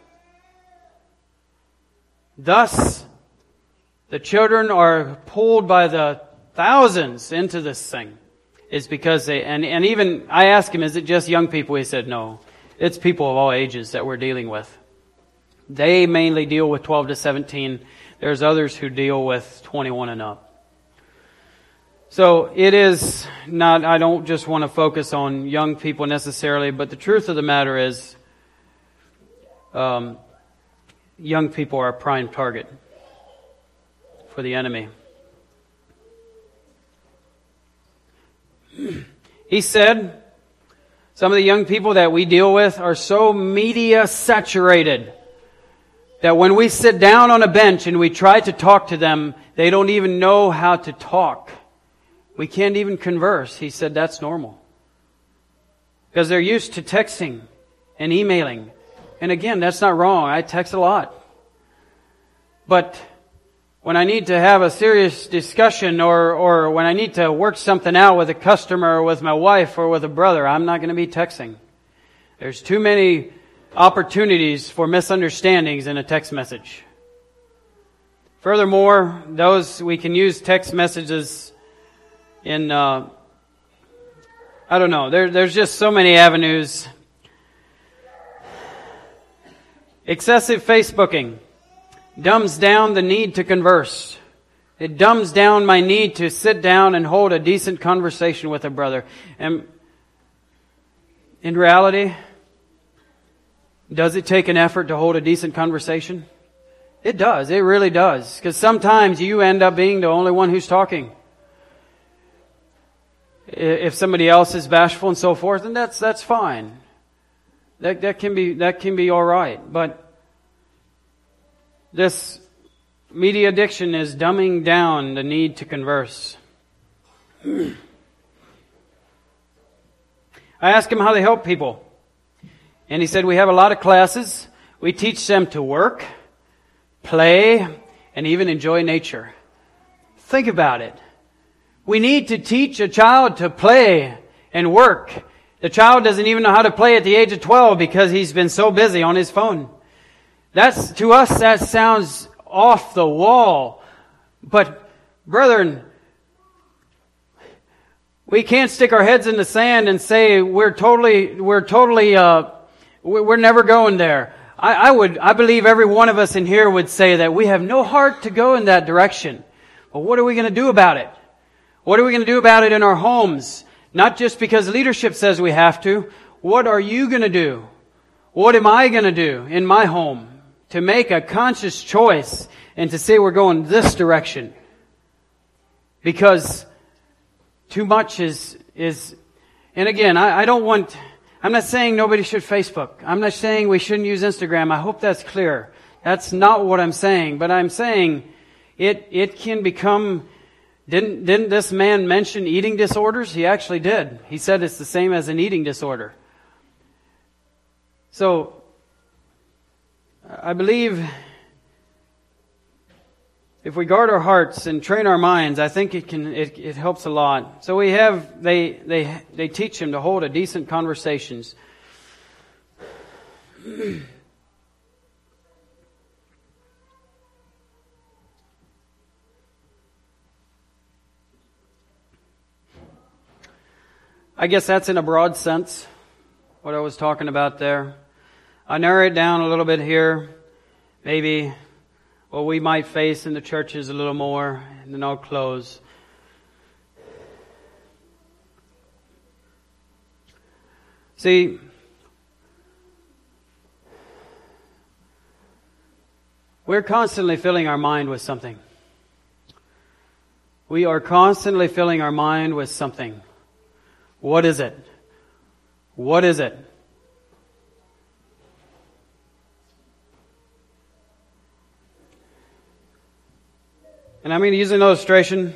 Thus, the children are pulled by the thousands into this thing. It's because they, and even I asked him, is it just young people? He said, no, it's people of all ages that we're dealing with. They mainly deal with 12 to 17. There's others who deal with 21 and up. So it is not, I don't just want to focus on young people necessarily, but the truth of the matter is, young people are a prime target for the enemy. He said, Some of the young people that we deal with are so media saturated that when we sit down on a bench and we try to talk to them, they don't even know how to talk. We can't even converse. He said that's normal. Because they're used to texting and emailing. And again, that's not wrong. I text a lot. But when I need to have a serious discussion or when I need to work something out with a customer or with my wife or with a brother, I'm not going to be texting. There's too many opportunities for misunderstandings in a text message. Furthermore, we can use text messages in, I don't know, there's just so many avenues. Excessive Facebooking dumbs down the need to converse. It dumbs down my need to sit down and hold a decent conversation with a brother. And in reality, does it take an effort to hold a decent conversation? It does. It really does. Because sometimes you end up being the only one who's talking. If somebody else is bashful and so forth, then that's fine. That can be all right. But this media addiction is dumbing down the need to converse. I asked him how they help people. And he said, we have a lot of classes. We teach them to work, play, and even enjoy nature. Think about it. We need to teach a child to play and work. The child doesn't even know how to play at the age of 12 because he's been so busy on his phone. To us, that sounds off the wall. But, brethren, we can't stick our heads in the sand and say we're never going there. I believe every one of us in here would say that we have no heart to go in that direction. But what are we going to do about it? What are we going to do about it in our homes? Not just because leadership says we have to. What are you going to do? What am I going to do in my home to make a conscious choice and to say we're going this direction? Because too much is, and again, I'm not saying nobody should Facebook. I'm not saying we shouldn't use Instagram. I hope that's clear. That's not what I'm saying. But I'm saying it can become, didn't this man mention eating disorders? He actually did. He said it's the same as an eating disorder. So, I believe if we guard our hearts and train our minds, I think it helps a lot. So they teach him to hold a decent conversations. I guess that's in a broad sense what I was talking about there. I narrow it down a little bit here. Maybe what we might face in the churches a little more, and then I'll close. See, we're constantly filling our mind with something. We are constantly filling our mind with something. What is it? What is it? And I'm going to use an illustration.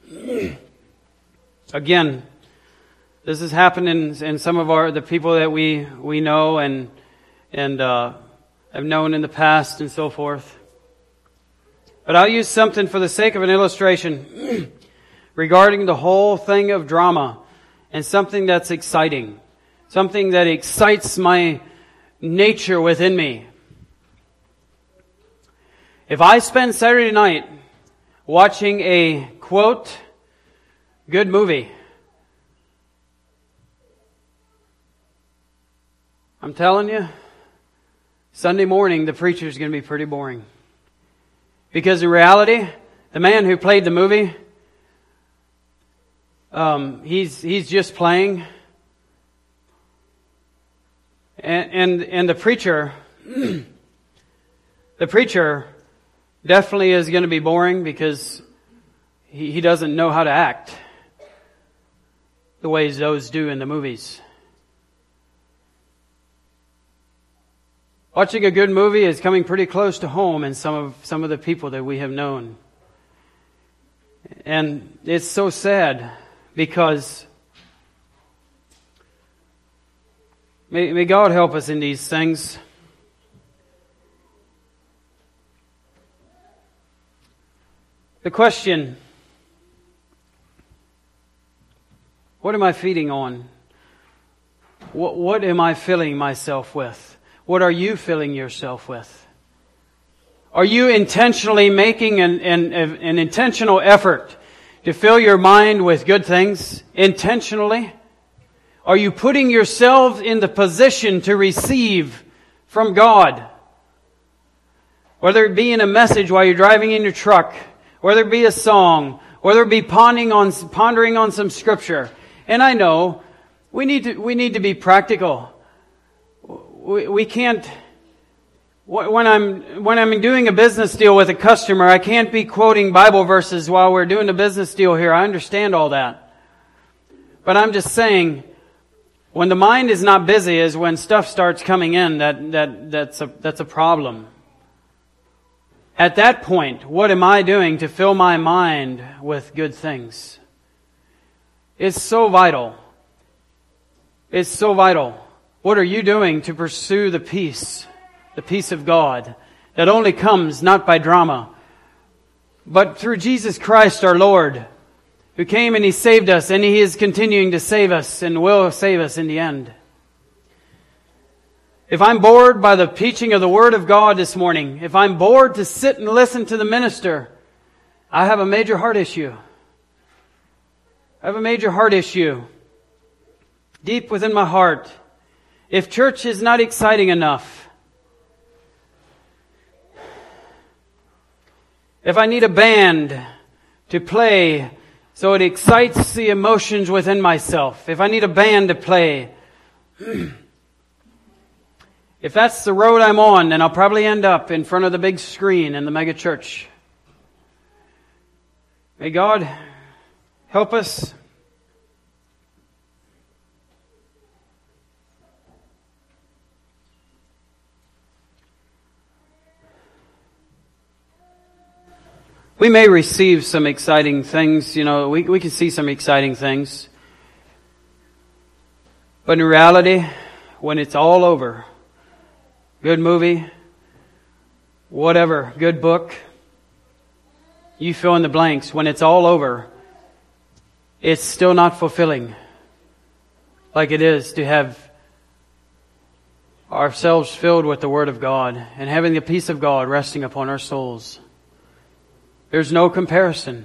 Again, this has happened in some of the people that we know and have known in the past and so forth. But I'll use something for the sake of an illustration regarding the whole thing of drama and something that's exciting. Something that excites my nature within me. If I spend Saturday night watching a, quote, good movie, I'm telling you, Sunday morning the preacher is going to be pretty boring. Because in reality, the man who played the movie, he's just playing. And the preacher, definitely is going to be boring because he doesn't know how to act the ways those do in the movies. Watching a good movie is coming pretty close to home in some of the people that we have known. And it's so sad because may God help us in these things. The question, what am I feeding on? What am I filling myself with? What are you filling yourself with? Are you intentionally making an intentional effort to fill your mind with good things? Intentionally? Are you putting yourself in the position to receive from God? Whether it be in a message while you're driving in your truck, whether it be a song, whether it be pondering on some scripture. And I know we need to be practical. We can't. When I'm doing a business deal with a customer, I can't be quoting Bible verses while we're doing a business deal here. I understand all that, but I'm just saying, when the mind is not busy, is when stuff starts coming in. That's a problem. At that point, what am I doing to fill my mind with good things? It's so vital. It's so vital. What are you doing to pursue the peace of God that only comes not by drama, but through Jesus Christ our Lord, who came and He saved us, and He is continuing to save us and will save us in the end. If I'm bored by the teaching of the Word of God this morning, if I'm bored to sit and listen to the minister, I have a major heart issue. I have a major heart issue deep within my heart. If church is not exciting enough, if I need a band to play so it excites the emotions within myself, if I need a band to play, if that's the road I'm on, then I'll probably end up in front of the big screen in the mega church. May God help us. We may receive some exciting things, we can see some exciting things. But in reality, when it's all over, good movie, whatever, good book, you fill in the blanks. When it's all over, it's still not fulfilling like it is to have ourselves filled with the Word of God and having the peace of God resting upon our souls. There's no comparison.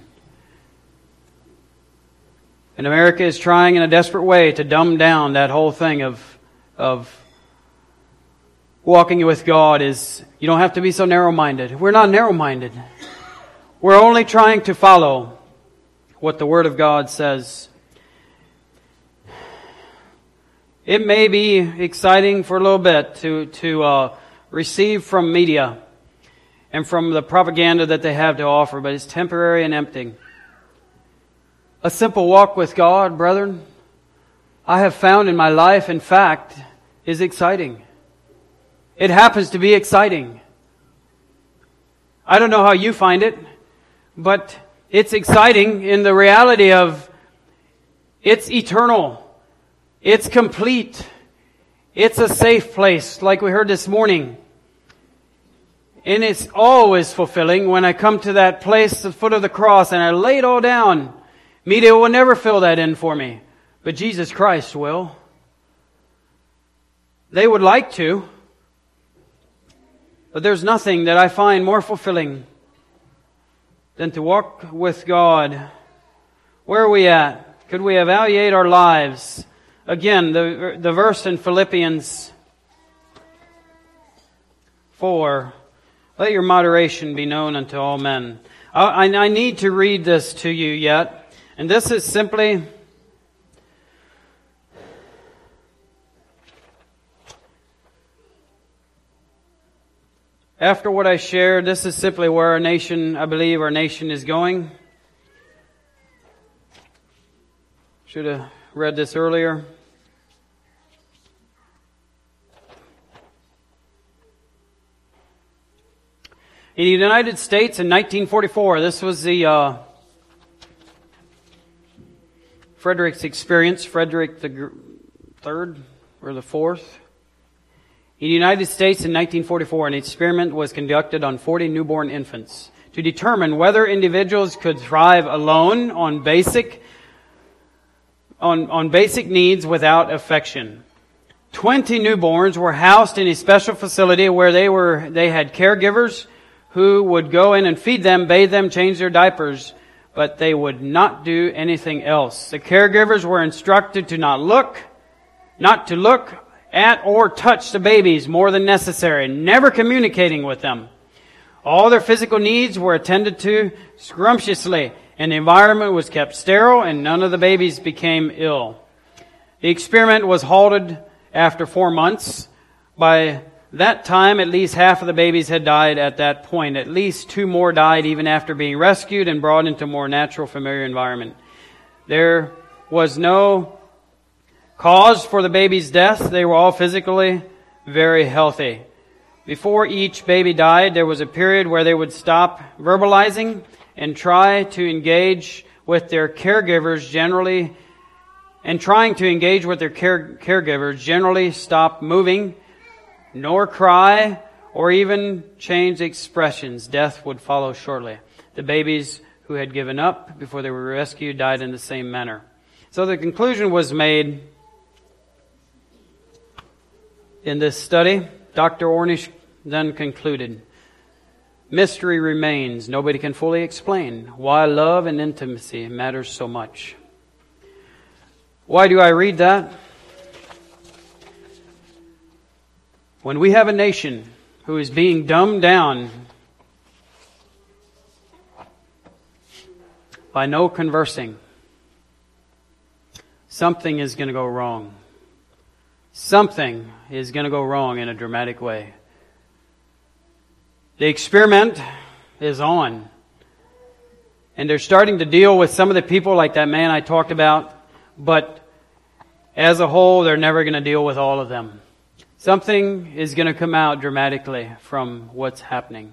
And America is trying in a desperate way to dumb down that whole thing of walking with God is, you don't have to be so narrow-minded. We're not narrow-minded. We're only trying to follow what the Word of God says. It may be exciting for a little bit to receive from media and from the propaganda that they have to offer, but it's temporary and empty. A simple walk with God, brethren, I have found in my life, in fact, is exciting. It happens to be exciting. I don't know how you find it, but it's exciting in the reality of it's eternal. It's complete. It's a safe place, like we heard this morning. And it's always fulfilling when I come to that place, the foot of the cross, and I lay it all down. Media will never fill that in for me, but Jesus Christ will. They would like to, but there's nothing that I find more fulfilling than to walk with God. Where are we at? Could we evaluate our lives? Again, the verse in Philippians 4, let your moderation be known unto all men. I need to read this to you yet, and this is simply after what I shared. This is simply where our nation, I believe our nation is going. Should have read this earlier. In the United States in 1944, this was the Frederick's experience, Frederick the Third or the Fourth. In the United States in 1944, an experiment was conducted on 40 newborn infants to determine whether individuals could thrive alone on basic needs without affection. 20 newborns were housed in a special facility where they had caregivers who would go in and feed them, bathe them, change their diapers, but they would not do anything else. The caregivers were instructed to not to look at or touch the babies more than necessary, never communicating with them. All their physical needs were attended to scrumptiously, and the environment was kept sterile, and none of the babies became ill. The experiment was halted after 4 months. By that time, at least half of the babies had died at that point. At least 2 more died even after being rescued and brought into a more natural, familiar environment. There was no cause for the baby's death. They were all physically very healthy. Before each baby died, there was a period where they would stop verbalizing and try to engage with their caregivers generally, stop moving, nor cry, or even change expressions. Death would follow shortly. The babies who had given up before they were rescued died in the same manner. So the conclusion was made in this study. Dr. Ornish then concluded, mystery remains. Nobody can fully explain why love and intimacy matters so much. Why do I read that? When we have a nation who is being dumbed down by no conversing, something is going to go wrong. Something is going to go wrong in a dramatic way. The experiment is on. And they're starting to deal with some of the people like that man I talked about. But as a whole, they're never going to deal with all of them. Something is going to come out dramatically from what's happening.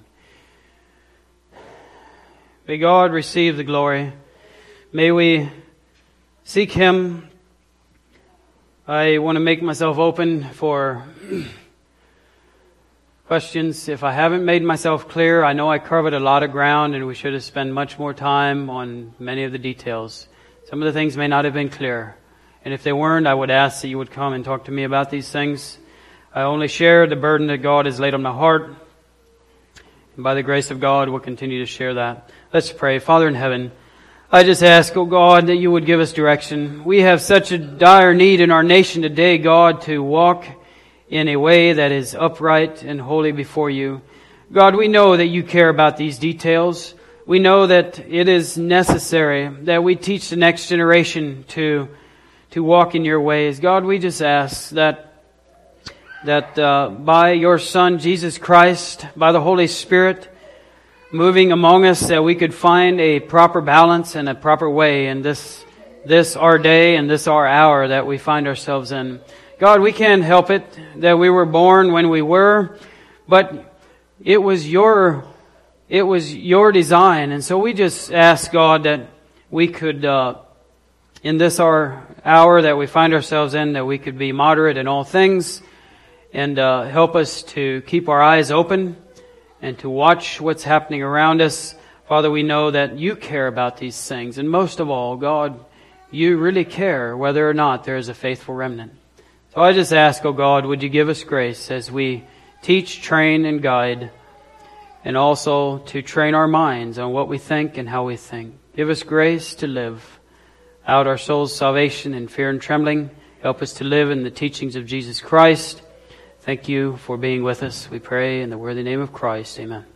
May God receive the glory. May we seek Him. I want to make myself open for questions. If I haven't made myself clear, I know I covered a lot of ground and we should have spent much more time on many of the details. Some of the things may not have been clear. And if they weren't, I would ask that you would come and talk to me about these things. I only share the burden that God has laid on my heart. And by the grace of God, we'll continue to share that. Let's pray. Father in heaven, I just ask, oh God, that you would give us direction. We have such a dire need in our nation today, God, to walk in a way that is upright and holy before you. God, we know that you care about these details. We know that it is necessary that we teach the next generation to walk in your ways. God, we just ask that by your Son, Jesus Christ, by the Holy Spirit, moving among us, that we could find a proper balance and a proper way in this our day and this our hour that we find ourselves in. God, we can't help it that we were born when we were, but it was your design. And so we just ask, God, that we could, in this our hour that we find ourselves in, that we could be moderate in all things and help us to keep our eyes open and to watch what's happening around us. Father, we know that you care about these things. And most of all, God, you really care whether or not there is a faithful remnant. So I just ask, oh God, would you give us grace as we teach, train, and guide, and also to train our minds on what we think and how we think. Give us grace to live out our soul's salvation in fear and trembling. Help us to live in the teachings of Jesus Christ. Thank you for being with us. We pray in the worthy name of Christ. Amen.